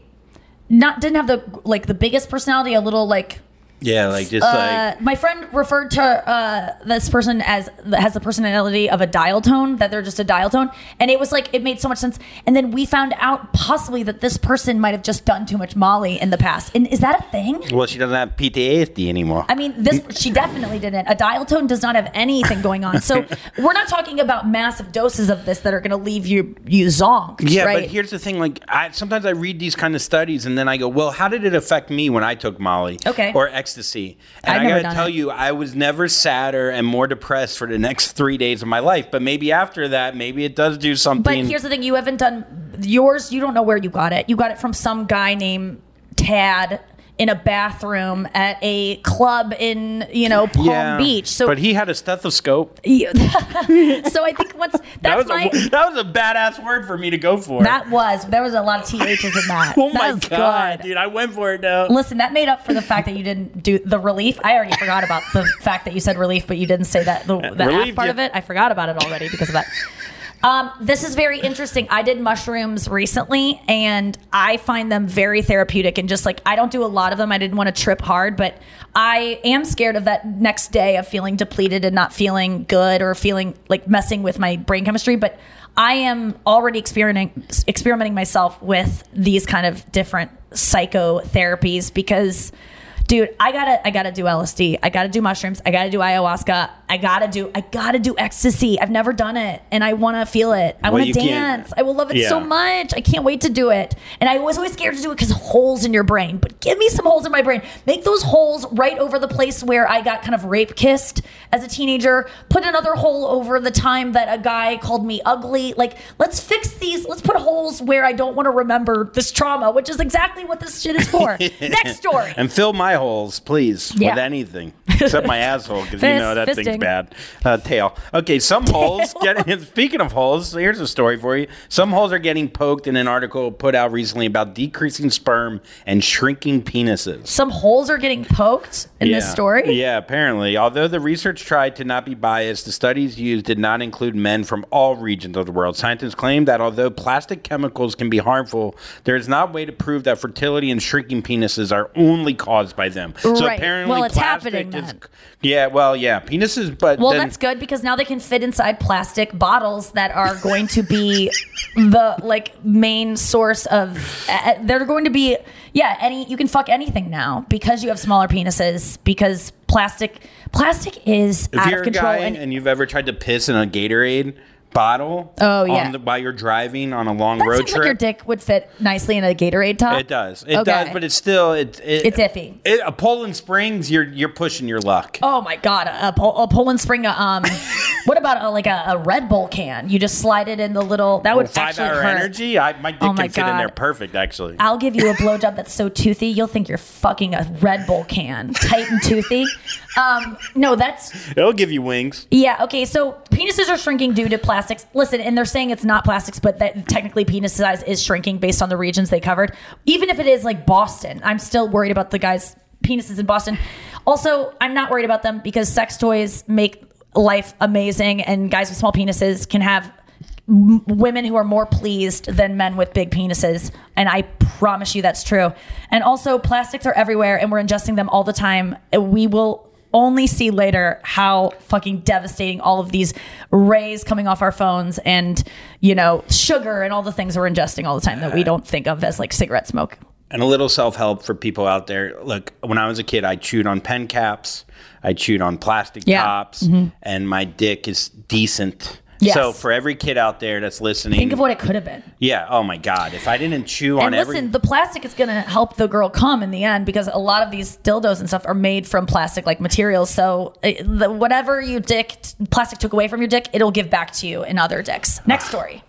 not didn't have the like the biggest personality. A little like. yeah, like just Uh, like my friend referred to uh, this person as has the personality of a dial tone, that they're just a dial tone, and it was like it made so much sense. And then we found out possibly that this person might have just done too much Molly in the past. And is that a thing? well, she doesn't have P T S D anymore. I mean, this she definitely didn't. A dial tone does not have anything going on. So we're not talking about massive doses of this that are going to leave you you zonked. Yeah, right? but here's the thing: like, I sometimes I read these kind of studies, and then I go, "Well, how did it affect me when I took Molly Okay. or ecstasy?" And I've I never gotta done tell it. you, I was never sadder and more depressed for the next three days of my life. But maybe after that, maybe it does do But something. here's the thing: you haven't done yours. You don't know where you got it. You got it from some guy named Tad in a bathroom at a club in, you know, Palm yeah, Beach. So, but he had a stethoscope. you- so I think once That that's was my. a that was a badass word for me to go for. That was there was a lot of T H's in that. oh That my was god, good. dude! I went for it now. Listen, that made up for the fact that you didn't do the relief. I already forgot about the fact that you said relief, but you didn't say that the, the Relief, F part yeah. of it. I forgot about it already because of that. Um, this is very interesting. I did mushrooms recently, and I find them very therapeutic. And just like I don't do a lot of them, I didn't want to trip hard, but I am scared of that next day of feeling depleted and not feeling good or feeling like messing with my brain chemistry. But I am already experimenting experimenting myself with these kind of different psychotherapies because, dude, I gotta I gotta do L S D. I gotta do mushrooms. I gotta do ayahuasca. I gotta do I gotta do ecstasy. I've never done it, and I want to feel it. I Well, want you to can't- dance. I will love it so Yeah. much. I can't wait to do it. And I was always scared to do it because of holes in your brain. But give me some holes in my brain. Make those holes right over the place where I got kind of rape kissed as a teenager. Put another hole over the time that a guy called me ugly. Like, let's fix these. Let's put holes where I don't want to remember this trauma, which is exactly what this shit is for. Next story. And fill my holes, please, Yeah. with anything except my asshole, because you Fist- know that fisting. thing's bad. Uh, tail. Okay, some holes. Getting, speaking of holes, here's a story for you. Some holes are getting poked in an article put out recently about decreasing sperm and shrinking penises. Some holes are getting poked in this story. Yeah, apparently. Although the research tried to not be biased, the studies used did not include men from all regions of the world. Scientists claim that although plastic chemicals can be harmful, there is not a way to prove that fertility and shrinking penises are only caused by them. So Right. apparently Well, it's plastic happening is, then. Yeah, well, yeah, penises, but Well, then, that's good because now they can fit inside plastic bottles that are going to be the like main source of. Uh, they're going to be yeah. Any you can fuck anything now because you have smaller penises because plastic plastic is if out you're of a control. guy and and you've ever tried to piss in a Gatorade bottle Oh, yeah. on the, while you're driving on a long that road seems trip, like your dick would fit nicely in a Gatorade top. it does. It Okay. does, but it's still it, it, It's iffy. It, a Poland Springs, you're you're pushing your luck. Oh my god, a, Pol- a Poland Spring. uh, Um, what about a, like a, a Red Bull can? You just slide it in the little. That would Five actually hour hurt. energy. I my dick Oh my can fit in there God. perfect, actually. I'll give you a blowjob that's so toothy, you'll think you're fucking a Red Bull can. Tight and toothy. Um, no, that's It'll give you wings. yeah. Okay, so penises are shrinking due to plastics. Listen, and they're saying it's not plastics, but that technically penis size is shrinking based on the regions they covered. Even if it is like Boston, I'm still worried about the guys' penises in Boston. Also, I'm not worried about them because sex toys make life amazing, and guys with small penises can have m- women who are more pleased than men with big penises, and I promise you that's true. And also, plastics are everywhere, and we're ingesting them all the time. We will only see later how fucking devastating all of these rays coming off our phones and, you know, sugar and all the things we're ingesting all the time that we don't think of as like cigarette smoke. And a little self-help for people out there. Look, when I was a kid, I chewed on pen caps. I chewed on plastic Yeah. tops. And my dick is decent. Yes. So for every kid out there that's listening. Think of what it could have been. Yeah. Oh, my God. If I didn't chew on And every... listen, the plastic is going to help the girl come in the end because a lot of these dildos and stuff are made from plastic like materials. So uh, the, whatever you dick, plastic took away from your dick, it'll give back to you in other dicks. Next story.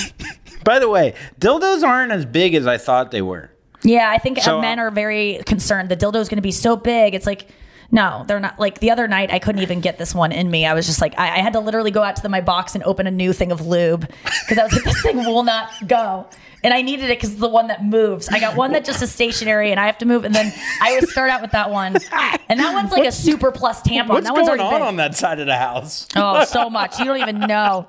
By the way, dildos aren't as big as I thought they were. Yeah, I think So, uh, men uh, are very concerned. The dildo is going to be so big. It's like, no, they're not. Like the other night, I couldn't even get this one in me. I was just like, I, I had to literally go out to the, my box and open a new thing of lube because I was like, this thing will not go. And I needed it because it's the one that moves. I got one that just is stationary and I have to move. And then I would start out with that one. And that one's like a super plus tampon. What's that one's going already on big. on that side of the house? Oh, so much. You don't even know.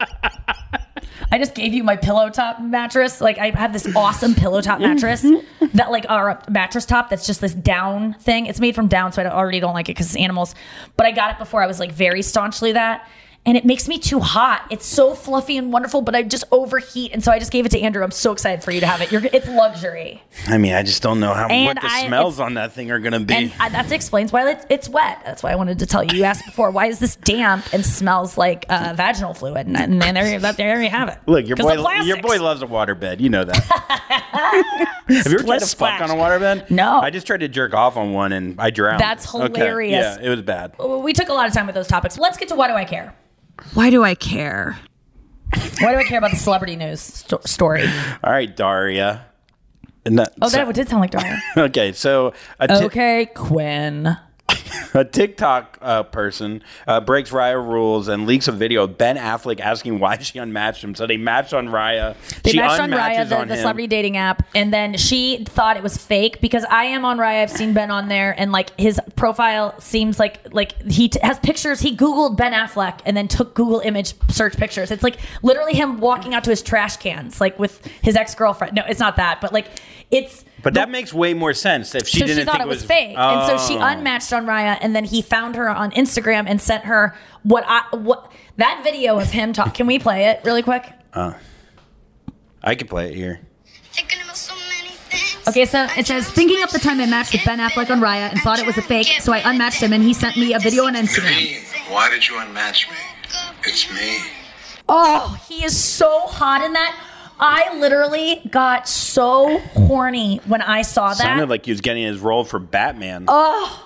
I just gave you my pillow top mattress. Like I have this awesome pillow top mattress that like our mattress top that's just this down thing. It's made from down, so I already don't like it because it's animals. But I got it before I was like very staunchly that. And it makes me too hot. It's so fluffy and wonderful, but I just overheat. And so I just gave it to Andrew. I'm so excited for you to have it. You're, it's luxury. I mean, I just don't know how And what the I- smells it's- on that thing are going to be. And I, that explains why it's, it's wet. That's why I wanted to tell you. You asked before, why is this damp and smells like uh, vaginal fluid? And, and then there, that, there you have it. Look, your 'Cause boy, the plastics. your boy loves a waterbed. You know that. Have you ever tried to Splash, fuck on a splash. waterbed? No. I just tried to jerk off on one and I drowned. That's Okay, hilarious. Yeah, it was bad. We took a lot of time with those topics. Let's get to why do I care? Why do I care? Why do I care about the celebrity news sto- story? All right, Daria. And that- Oh, so- that did sound like Daria. okay, so a, ti- Okay, Quinn. a TikTok uh, person uh, breaks Raya rules and leaks a video of Ben Affleck asking why she unmatched him. So they matched on Raya. They she matched on Raya, unmatches the, on the him. celebrity dating app, and then she thought it was fake because I am on Raya. I've seen Ben on there, and like his profile seems like like he t- has pictures. He Googled Ben Affleck and then took Google image search pictures. It's like literally him walking out to his trash cans, like with his ex girlfriend. No, it's not that, but like it's. But that makes way more sense if she so didn't she thought think it was, fake, and so she Oh. unmatched on Raya, and then he found her on Instagram and sent her what I what that video of him talk. Can we play it really quick? I could play it here. Thinking about so many things. Okay, so it says, thinking up the time I matched with Ben Affleck on Raya and thought it was a fake, so I unmatched him and he sent me a video on Instagram. Me? Why did you unmatch me? It's me. Oh, he is so hot in that. I literally got so horny when I saw that. Sounded like he was getting his role for Batman. Oh,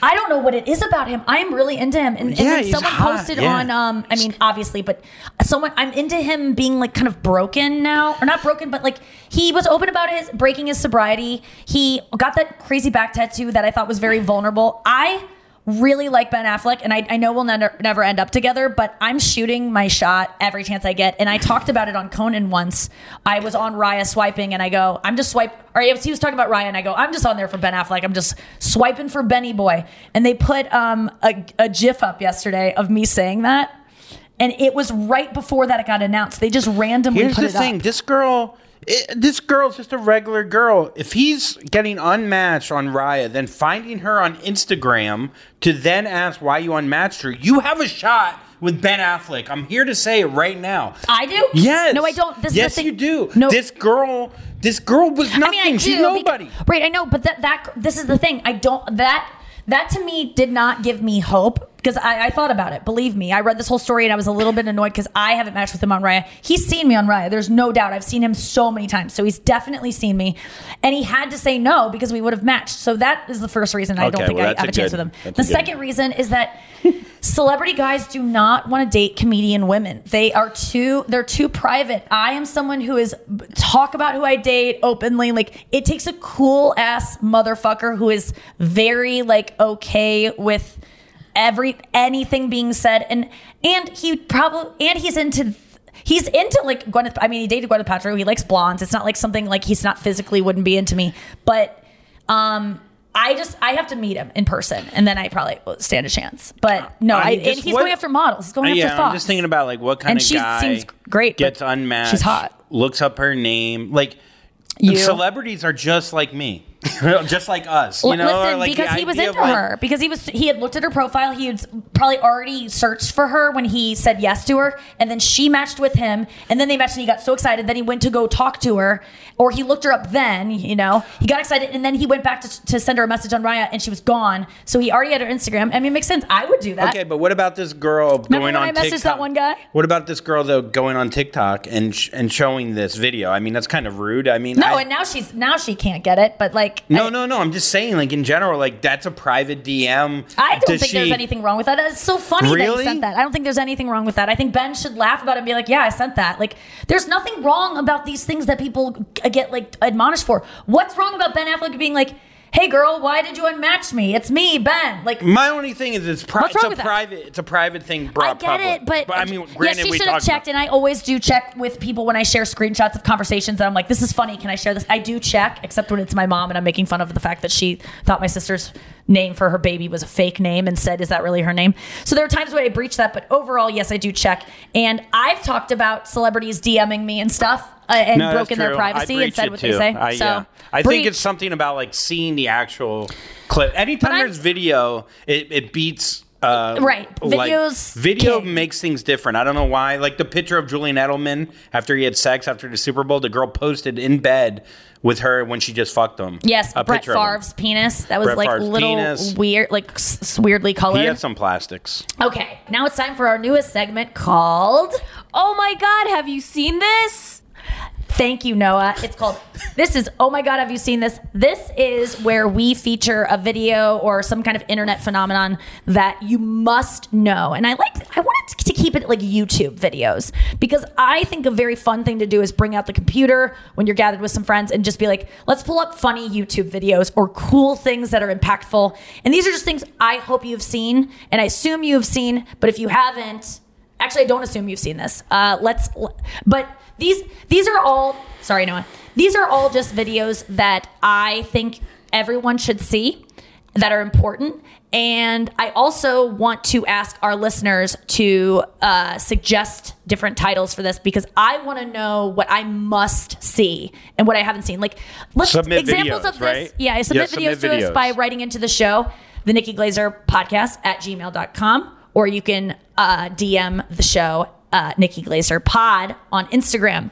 I don't know what it is about him. I am really into him. And, and Yeah, then he's someone hot, posted yeah. on, um, I mean, obviously, but someone, I'm into him being like kind of broken now, or not broken, but like he was open about his breaking his sobriety. He got that crazy back tattoo that I thought was very vulnerable. I really like Ben Affleck, and I, I know we'll never, never end up together, but I'm shooting my shot every chance I get. And I talked about it on Conan once. I was on Raya swiping, and I go, I'm just swipe. Or he was talking about Raya, and I go, I'm just on there for Ben Affleck. I'm just swiping for Benny Boy. And they put um, a, a GIF up yesterday of me saying that, and it was right before that it got announced. They just randomly Here's put the it thing: up. this girl, it, this girl's just a regular girl. If he's getting unmatched on Raya, then finding her on Instagram to then ask why you unmatched her, you have a shot with Ben Affleck. I'm here to say it right now. I do? Yes. No, I don't. This is yes, the thing. you do. No. This girl, this girl was nothing. I mean, I She's do, nobody. beca- right, I know, but that that this is the thing. I don't that that to me did not give me hope because I, I thought about it. Believe me, I read this whole story and I was a little bit annoyed because I haven't matched with him on Raya. He's seen me on Raya. There's no doubt. I've seen him so many times, so he's definitely seen me, and he had to say no because we would have matched. So that is the first reason I don't Okay, think well, I that's have a a chance good- with him. that's The a good- second reason is that celebrity guys do not want to date comedian women. They are too they're too private. I am someone who is talk about who I date openly. Like it takes a cool ass motherfucker who is very like okay with every anything being said, and and he probably and he's into he's into like Gwyneth. I mean, he dated Gwyneth Paltrow. He likes blondes. It's not like something like he's not physically wouldn't be into me, but um. I just I have to meet him in person, and then I probably will stand a chance. But no, I I, mean, and just he's what- going after models. He's going after yeah, thoughts. I'm just thinking about like what kind And of she guy seems great, but gets unmatched. she's hot. Looks up her name. Like You? celebrities are just like me, just like us. You L- know, Listen, or, like, because the he was idea into of, like- her. Because he was, he had looked at her profile. He had probably already searched for her when he said yes to her, and then she matched with him, and then they matched, and he got so excited. Then he went to go talk to her, or he looked her up. Then you know he got excited, and then he went back to, to send her a message on Raya, and she was gone. So he already had her Instagram. I mean, it makes sense. I would do that. Okay, but what about this girl Remember going when on I messaged TikTok? that one guy? What about this girl though going on TikTok and sh- and showing this video? I mean, that's kind of rude. I mean, No, I, and now she's now she can't get it. But like, no, I, no, no. I'm just saying, like in general, like that's a private D M. I don't Does think she- there's anything wrong with that. It's so funny that Really? he sent that. I don't think there's anything wrong with that. I think Ben should laugh about it and be like, yeah, I sent that. Like, there's nothing wrong about these things that people g- get like admonished for. What's wrong about Ben Affleck being like, hey girl, why did you unmatch me? It's me, Ben. Like, My only thing is it's, pri- What's it's wrong a with that? private. It's a private thing I brought get public. it, but, I mean, yes, granted, she we should have talked checked, about- and I always do check with people when I share screenshots of conversations. And I'm like, this is funny. Can I share this? I do check, except when it's my mom, and I'm making fun of the fact that she thought my sister's name for her baby was a fake name and said, is that really her name? So there are times where I breach that, but overall, yes, I do check. And I've talked about celebrities DMing me and stuff. Uh, and No, that's broken their true. privacy I and breach said it what too. they say. I, so yeah. I breach. think it's something about like seeing the actual clip. Anytime But I'm- there's video, it, it beats. Uh, Right. like, Videos video king. makes things different. I don't know why. Like the picture of Julian Edelman after he had sex after the Super Bowl, the girl posted in bed with her when she just fucked him. Yes, a Brett picture of him. Favre's penis. That was Brett like Favre's little penis. weird, like s- weirdly colored. He had some plastics. Okay, now it's time for our newest segment called Oh my God, have you seen this? Thank You, Noah. It's called, this is, oh my God, have you seen this? This is where we feature a video or some kind of internet phenomenon that you must know. And I like, I wanted to keep it like YouTube videos because I think a very fun thing to do is bring out the computer when you're gathered with some friends and just be like, let's pull up funny YouTube videos or cool things that are impactful. And these are just things I hope you've seen and I assume you've seen, but if you haven't, actually, I don't assume you've seen this. Uh, let's, but these these are all. Sorry, Noah. These are all just videos that I think everyone should see that are important. And I also want to ask our listeners to uh, suggest different titles for this because I want to know what I must see and what I haven't seen. Like, let's Submit examples videos, of this. right? Yeah, submit Yeah, submit videos to us videos. by writing into the show, the Nikki Glazer podcast at gmail dot com, or you can uh, D M the show, uh, Nikki Glazer Pod on Instagram.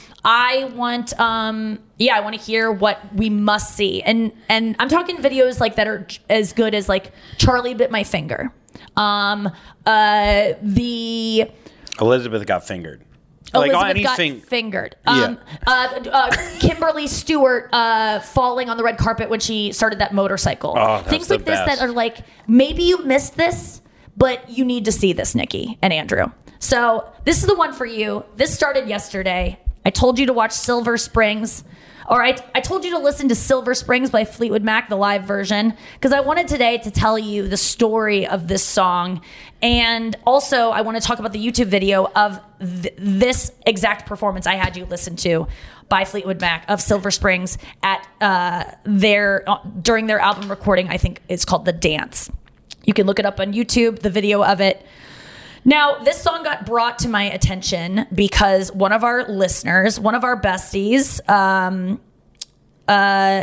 I want, um, yeah, I want to hear what we must see, and and I'm talking videos like that are j- as good as like Charlie Bit My Finger, um, uh, the Elizabeth got fingered. Like, Elizabeth anything- got fingered. Um, uh, uh, Kimberly Stewart uh, falling on the red carpet when she started that motorcycle. Oh, that's Things the like this best. that are like, maybe you missed this, but you need to see this, Nikki and Andrew. So this is the one for you. This started yesterday. I told you to watch Silver Springs. All right, I told you to listen to Silver Springs by Fleetwood Mac, the live version, because I wanted today to tell you the story of this song. And also, I want to talk about the YouTube video of th- this exact performance I had you listen to by Fleetwood Mac of Silver Springs at uh, their uh, during their album recording. I think it's called The Dance. You can look it up on YouTube, the video of it. Now, this song got brought to my attention because one of our listeners, one of our besties, um, uh,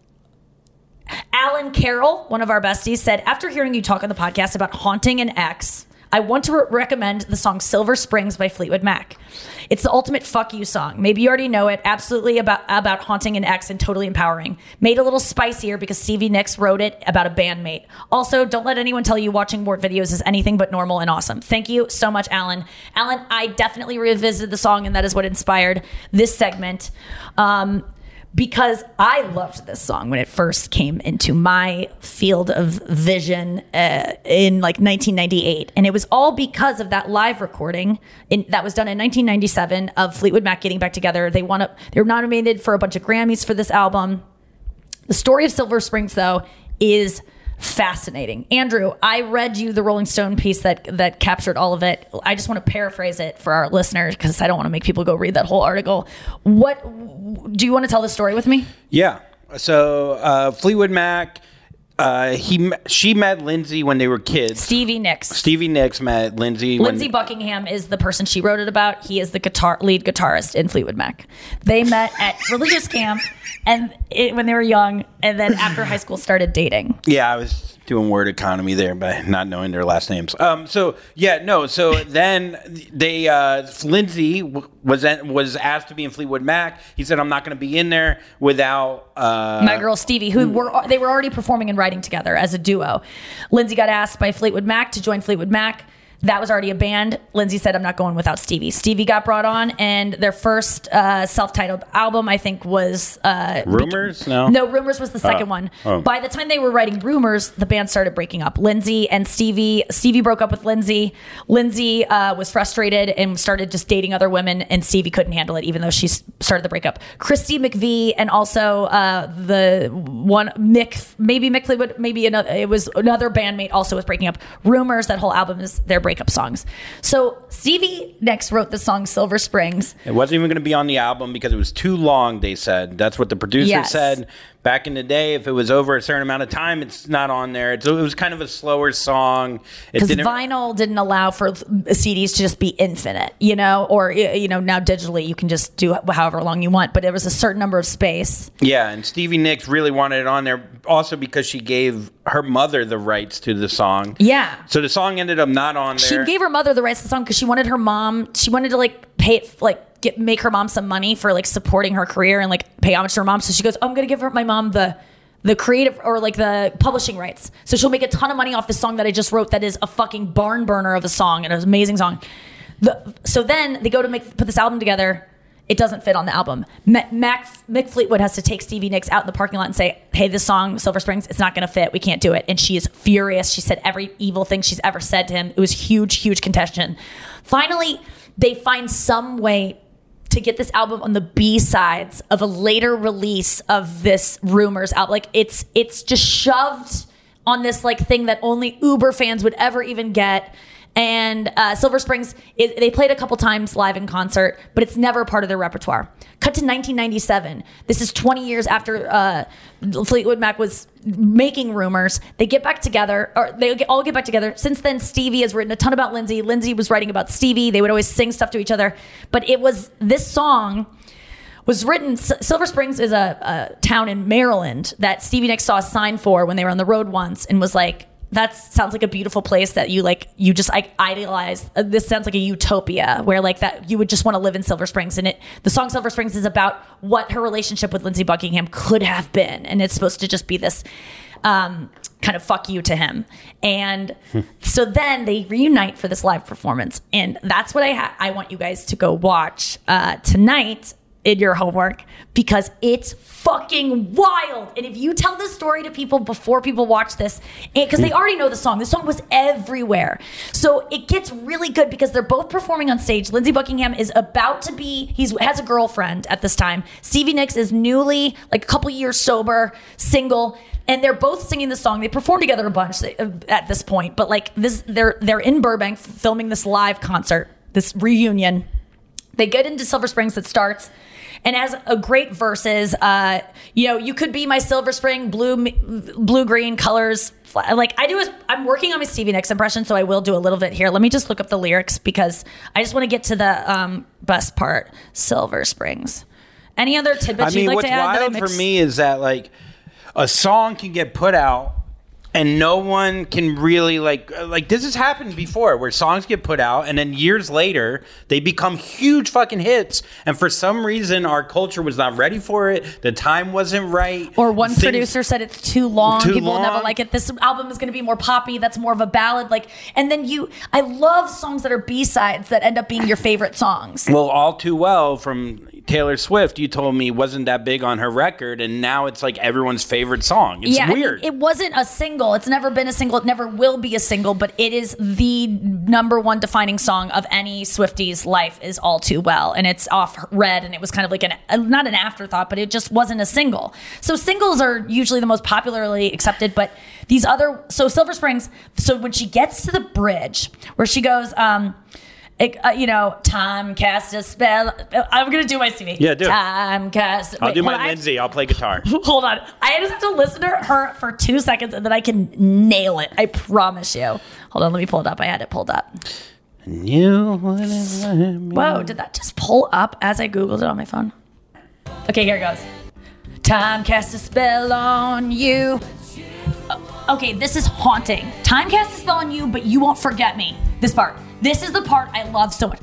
Alan Carroll, one of our besties, said, after hearing you talk on the podcast about haunting an ex, I want to re- recommend the song Silver Springs by Fleetwood Mac. It's the ultimate fuck you song. Maybe you already know it. Absolutely about, about haunting an ex and totally empowering. Made a little spicier because Stevie Nicks wrote it about a bandmate. Also, don't let anyone tell you watching Mort videos is anything but normal and awesome. Thank you so much, Alan. Alan, I definitely revisited the song, and that is what inspired this segment. Um, because I loved this song when it first came into my field of vision uh, in like nineteen ninety-eight. And it was all because of that live recording in, that was done in nineteen ninety-seven of Fleetwood Mac getting back together. They won a, they were nominated for a bunch of Grammys for this album. The story of Silver Springs, though, is fascinating. Andrew, I read you the Rolling Stone piece that that captured all of it. I just want to paraphrase it for our listeners because I don't want to make people go read that whole article. What do you want to tell the story with me? Yeah. So uh, Fleetwood Mac, uh, he she met Lindsay when they were kids. Stevie Nicks. Stevie Nicks met Lindsay. Lindsey when, Buckingham is the person she wrote it about. He is the guitar lead guitarist in Fleetwood Mac. They met at religious camp and it, when they were young, and then after high school started dating. Yeah, I was doing word economy there by not knowing their last names. Um, so yeah, no. So then they uh, Lindsay w- was at, was asked to be in Fleetwood Mac. He said, "I'm not going to be in there without uh, my girl Stevie," who were they were already performing and writing together as a duo. Lindsay got asked by Fleetwood Mac to join Fleetwood Mac. That was already a band. Lindsay said, I'm not going without Stevie. Stevie got brought on, and their first uh, self-titled album, I think, was... Uh, Rumors? No? No, Rumors was the second Oh. one. Oh. By the time they were writing Rumors, the band started breaking up. Lindsay and Stevie... Stevie broke up with Lindsay. Lindsay uh, was frustrated and started just dating other women, and Stevie couldn't handle it, even though she s- started the breakup. Christy McVie and also uh, the one... Mick... Maybe Mick Fleetwood, maybe another... It was another bandmate also was breaking up. Rumors, that whole album is their breakup songs. So Stevie Nicks wrote the song Silver Springs. It wasn't even going to be on the album because it was too long, they said. That's what the producer Yes. said. Back in the day, if it was over a certain amount of time, it's not on there. It's, it was kind of a slower song. It Because didn't. vinyl didn't allow for C Ds to just be infinite, you know, or, you know, now digitally you can just do however long you want, but there was a certain number of space. Yeah, and Stevie Nicks really wanted it on there also because she gave her mother the rights to the song. Yeah. So the song ended up not on there. She gave her mother the rights to the song because she wanted her mom, she wanted to like pay it, like get, make her mom some money for like supporting her career and like pay homage to her mom. So she goes, oh, I'm going to give her, my mom the, the creative or like the publishing rights. So she'll make a ton of money off this song that I just wrote. That is a fucking barn burner of a song and an amazing song. The, so then they go to make, put this album together. It doesn't fit on the album. Mac, Mac, Mick Fleetwood has to take Stevie Nicks out in the parking lot and say, hey, this song, Silver Springs, it's not going to fit. We can't do it. And she is furious. She said every evil thing she's ever said to him. It was huge, huge contention. Finally, they find some way to get this album on the B-sides of a later release of this Rumors album. Like it's it's just shoved on this like thing that only Uber fans would ever even get. And uh, Silver Springs, is, they played a couple times live in concert, but it's never part of their repertoire. Cut to nineteen ninety-seven. This is twenty years after uh, Fleetwood Mac was making Rumors. They get back together, or they all get back together. Since then, Stevie has written a ton about Lindsay. Lindsay was writing about Stevie. They would always sing stuff to each other. But it was, this song was written, S- Silver Springs is a, a town in Maryland that Stevie Nicks saw a sign for when they were on the road once and was like, that sounds like a beautiful place that you like, you just like idealize. Uh, this sounds like a utopia where like that you would just want to live in Silver Springs. And it, the song Silver Springs is about what her relationship with Lindsey Buckingham could have been. And it's supposed to just be this, um, kind of fuck you to him. And so then they reunite for this live performance. And that's what I ha- I want you guys to go watch uh, tonight in your homework, because it's fucking wild. And if you tell this story to people before people watch this, because they already know the song, the song was everywhere. So it gets really good because they're both performing on stage. Lindsey Buckingham is about to be, he's has a girlfriend at this time. Stevie Nicks is newly, like a couple years sober, single. And they're both singing the song. They perform together a bunch at this point, but like this, they're they're in Burbank filming this live concert, this reunion. They get into Silver Springs. That starts and has a great verses. Uh, you know, you could be my Silver Spring, blue, blue green colors. Like I do, a, I'm working on my Stevie Nicks impression, so I will do a little bit here. Let me just look up the lyrics because I just want to get to the um, best part. Silver Springs. Any other tidbits I mean, you'd like what's to add? wild that I for mixed? me is that like a song can get put out and no one can really like like this has happened before where songs get put out and then years later they become huge fucking hits, and for some reason our culture was not ready for it, the time wasn't right, or one Things- producer said it's too long, Too people will never long. like it, this album is going to be more poppy, that's more of a ballad, like, and then you I love songs that are B-sides that end up being your favorite songs. Well, All Too Well from Taylor Swift, you told me wasn't that big on her record, and now it's like everyone's favorite song. It's yeah, weird. It, it wasn't a single. It's never been a single. It never will be a single, but it is the number one defining song of any Swifty's life is All Too Well. And it's off Red, and it was kind of like an, a, not an afterthought, but it just wasn't a single. So singles are usually the most popularly accepted, but these other, so Silver Springs, so when she gets to the bridge where she goes, um, It, uh, you know, time cast a spell. I'm gonna do my C V. Yeah, do it. Time cast. I'll wait, do hold my on, I- Lindsay. I'll play guitar. Hold on. I just have to listen to her for two seconds and then I can nail it. I promise you. Hold on, let me pull it up. I had it pulled up. You wouldn't let me. Whoa, did that just pull up as I Googled it on my phone? Okay, here it goes. Time cast a spell on you. Uh, okay, this is haunting. Time cast a spell on you, but you won't forget me. This part. This is the part I love so much.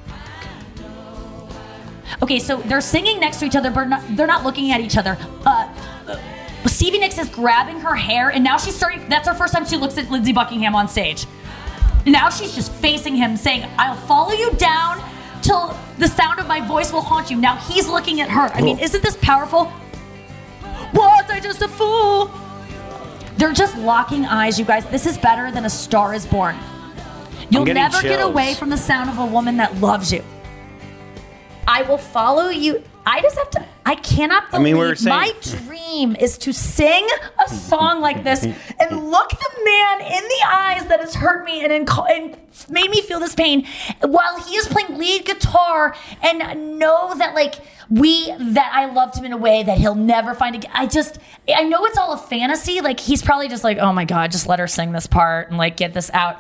Okay, so they're singing next to each other, but not, they're not looking at each other. Uh, uh, Stevie Nicks is grabbing her hair, and now she's starting. That's her first time she looks at Lindsey Buckingham on stage. Now she's just facing him, saying, "I'll follow you down till the sound of my voice will haunt you." Now he's looking at her. I mean, isn't this powerful? Was I just a fool? They're just locking eyes, you guys. This is better than A Star Is Born. You'll getting never get chills. away from the sound of a woman that loves you. I will follow you. I just have to, I cannot I believe mean, we were saying- my dream is to sing a song like this and look the man in the eyes that has hurt me and, enco- and made me feel this pain while he is playing lead guitar and know that like we, that I loved him in a way that he'll never find again. I just, I know it's all a fantasy. Like he's probably just like, oh my God, just let her sing this part and like get this out.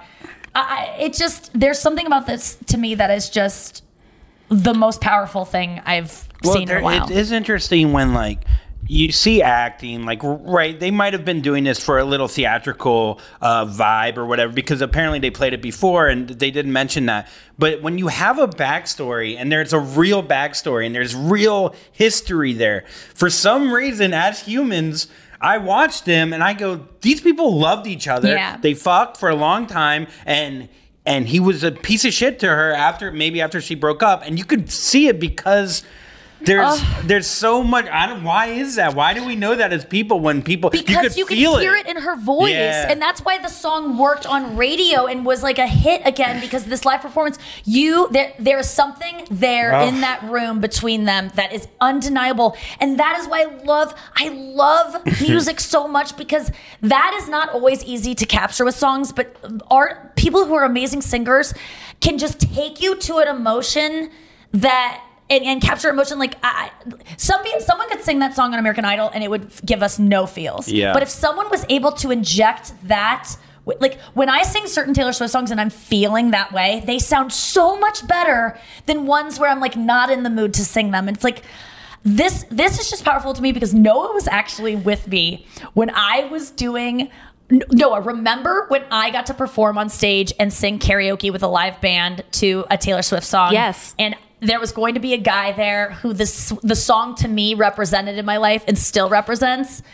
I, it just, there's something about this to me that is just the most powerful thing I've Well, seen in there, a while. it is interesting when like you see acting like right they might have been doing this for a little theatrical uh, vibe or whatever, because apparently they played it before and they didn't mention that. But when you have a backstory and there's a real backstory and there's real history there, for some reason as humans I watch them and I go, these people loved each other. Yeah. They fucked for a long time, and and he was a piece of shit to her after maybe after she broke up, and you could see it because there's there's so much. I don't. Why is that? Why do we know that as people when people Because you you could could, feel hear it. in her voice, Yeah. and that's why the song worked on radio and was like a hit again. Because this live performance, you there, there's something there Ugh. in that room between them that is undeniable, and that is why I love I love music so much, because that is not always easy to capture with songs. But art people who are amazing singers can just take you to an emotion that. And, and capture emotion like I, some someone could sing that song on American Idol and it would give us no feels. Yeah. But if someone was able to inject that, like when I sing certain Taylor Swift songs and I'm feeling that way, they sound so much better than ones where I'm like not in the mood to sing them. And it's like this. This is just powerful to me because Noah was actually with me when I was doing. Noah, remember when I got to perform on stage and sing karaoke with a live band to a Taylor Swift song? Yes. And there was going to be a guy there who this the song to me represented in my life and still represents.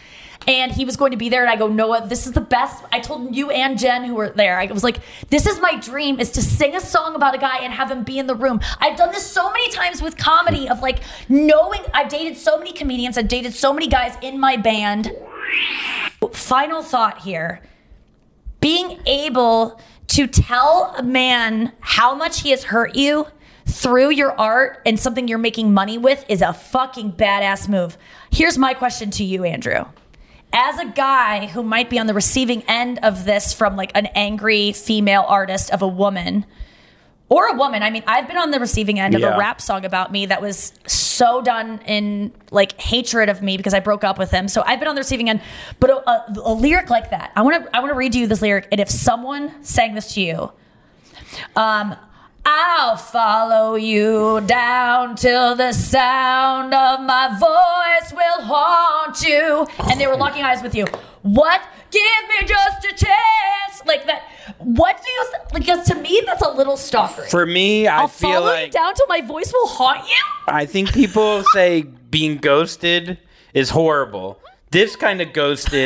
and he was going to be there. And I go, Noah, this is the best. I told you and Jen who were there. I was like, this is my dream, is to sing a song about a guy and have him be in the room. I've done this so many times with comedy of like knowing I've dated so many comedians. I've dated so many guys in my band. Final thought here. Being able to tell a man how much he has hurt you through your art and something you're making money with is a fucking badass move. Here's my question to you, Andrew. As a guy who might be on the receiving end of this from like an angry female artist of a woman, or a woman, I mean, I've been on the receiving end of Yeah. a rap song about me that was so done in like hatred of me because I broke up with him. So I've been on the receiving end, but a, a, a lyric like that, I want to I want to read you this lyric. And if someone sang this to you, um, I'll follow you down till the sound of my voice will haunt you. And they were locking eyes with you. What? Give me just a chance. Like that. What do you think? Because to me, that's a little stalkery. For me, I I'll feel follow like you down till my voice will haunt you. I think people say being ghosted is horrible. This kind of ghosted,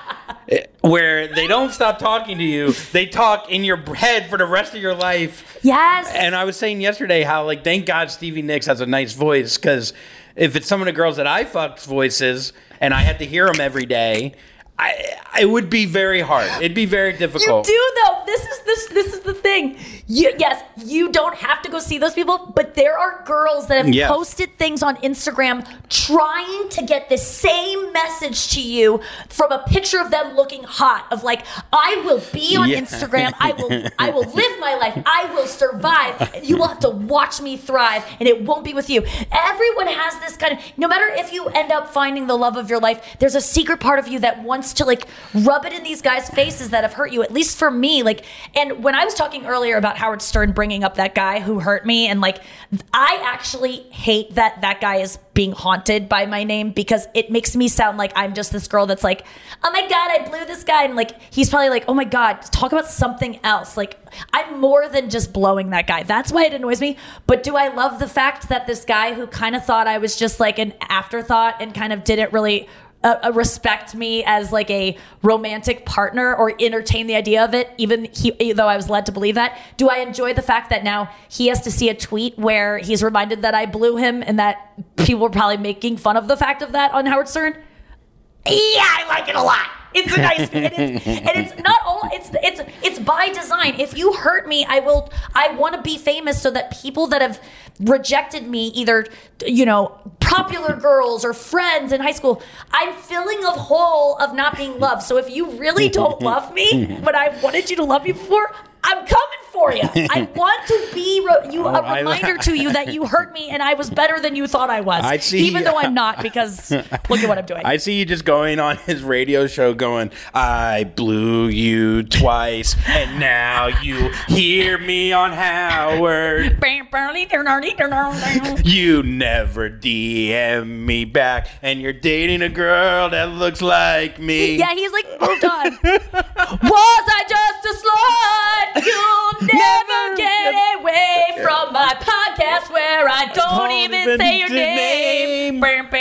where they don't stop talking to you, they talk in your head for the rest of your life. Yes. And I was saying yesterday how, like, thank God Stevie Nicks has a nice voice, because if it's some of the girls that I fucked voices and I had to hear them every day, I, it would be very hard. It'd be very You difficult. do though. This is this this is the thing. You, yes, you don't have to go see those people, but there are girls that have Yeah. posted things on Instagram trying to get the same message to you from a picture of them looking hot. Of like, I will be on Yeah. Instagram. I will I will live my life. I will survive. You will have to watch me thrive, and it won't be with you. Everyone has this kind of. No matter if you end up finding the love of your life, there's a secret part of you that wants to like rub it in these guys' faces that have hurt you, at least for me. Like, and when I was talking earlier about Howard Stern bringing up that guy who hurt me, and like, I actually hate that that guy is being haunted by my name, because it makes me sound like I'm just this girl that's like, oh my God, I blew this guy. And like, he's probably like, oh my God, talk about something else. Like, I'm more than just blowing that guy. That's why it annoys me. But do I love the fact that this guy who kind of thought I was just like an afterthought and kind of didn't really Uh, uh, respect me as like a romantic partner or entertain the idea of it, even he, though I was led to believe that? Do I enjoy the fact that now he has to see a tweet where he's reminded that I blew him, and that people were probably making fun of the fact of that on Howard Stern? Yeah, I like it a lot. It's a nice, and it's, and it's not all. It's it's it's by design. If you hurt me, I will. I want to be famous so that people that have rejected me, either you know, popular girls or friends in high school, I'm filling a hole of not being loved. So if you really don't love me, but I wanted you to love me before, I'm coming for you. I want to be re- you Oh, a I- reminder to you that you hurt me and I was better than you thought I was. I see. Even though I'm not, because look at what I'm doing. I see you just going on his radio show going, I blew you twice, and now you hear me on Howard. You never D M me back, and you're dating a girl that looks like me. Yeah, he's like, moved on. Was I just a slut? You'll never, Never get away from my podcast where I don't, Don't even even say your the name.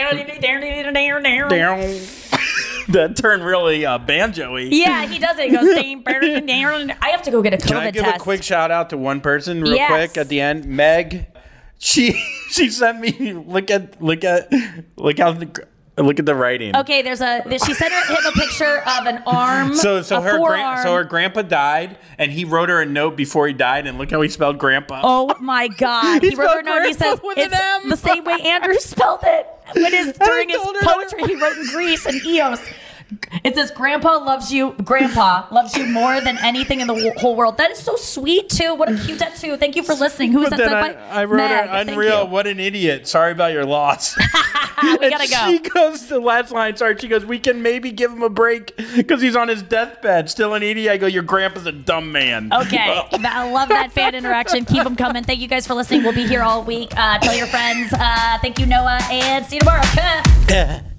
That turned really uh, banjo-y. Yeah, he does it. He goes, I have to go get a COVID Can I give test. a quick shout out to one person real Yes. quick at the end? Meg. She she sent me look at look at look how the look at the writing. Okay, there's a. She sent her, him a picture of an arm. So so a her forearm. gran- so her grandpa died, and he wrote her a note before he died, and look how he spelled grandpa. Oh my God! He He, wrote her a spelled note. And he says grandpa with an it's M. the same way Andrew spelled it when his during his told her that- poetry he wrote in Greece and Eos. It says, "Grandpa loves you. Grandpa loves you more than anything in the wo- whole world." That is so sweet too. What a cute tattoo. Thank you for listening. Who is But that then sent I, by? I wrote Meg, her, thank Unreal, you. what an idiot. Sorry about your loss. We gotta go. She goes to the last line, sorry, she goes, we can maybe give him a break because he's on his deathbed. Still an idiot. I go, your grandpa's a dumb man. Okay, I love that fan interaction. Keep them coming. Thank you guys for listening. We'll be here all week. Uh, tell your friends. Uh, thank you, Noah, and see you tomorrow.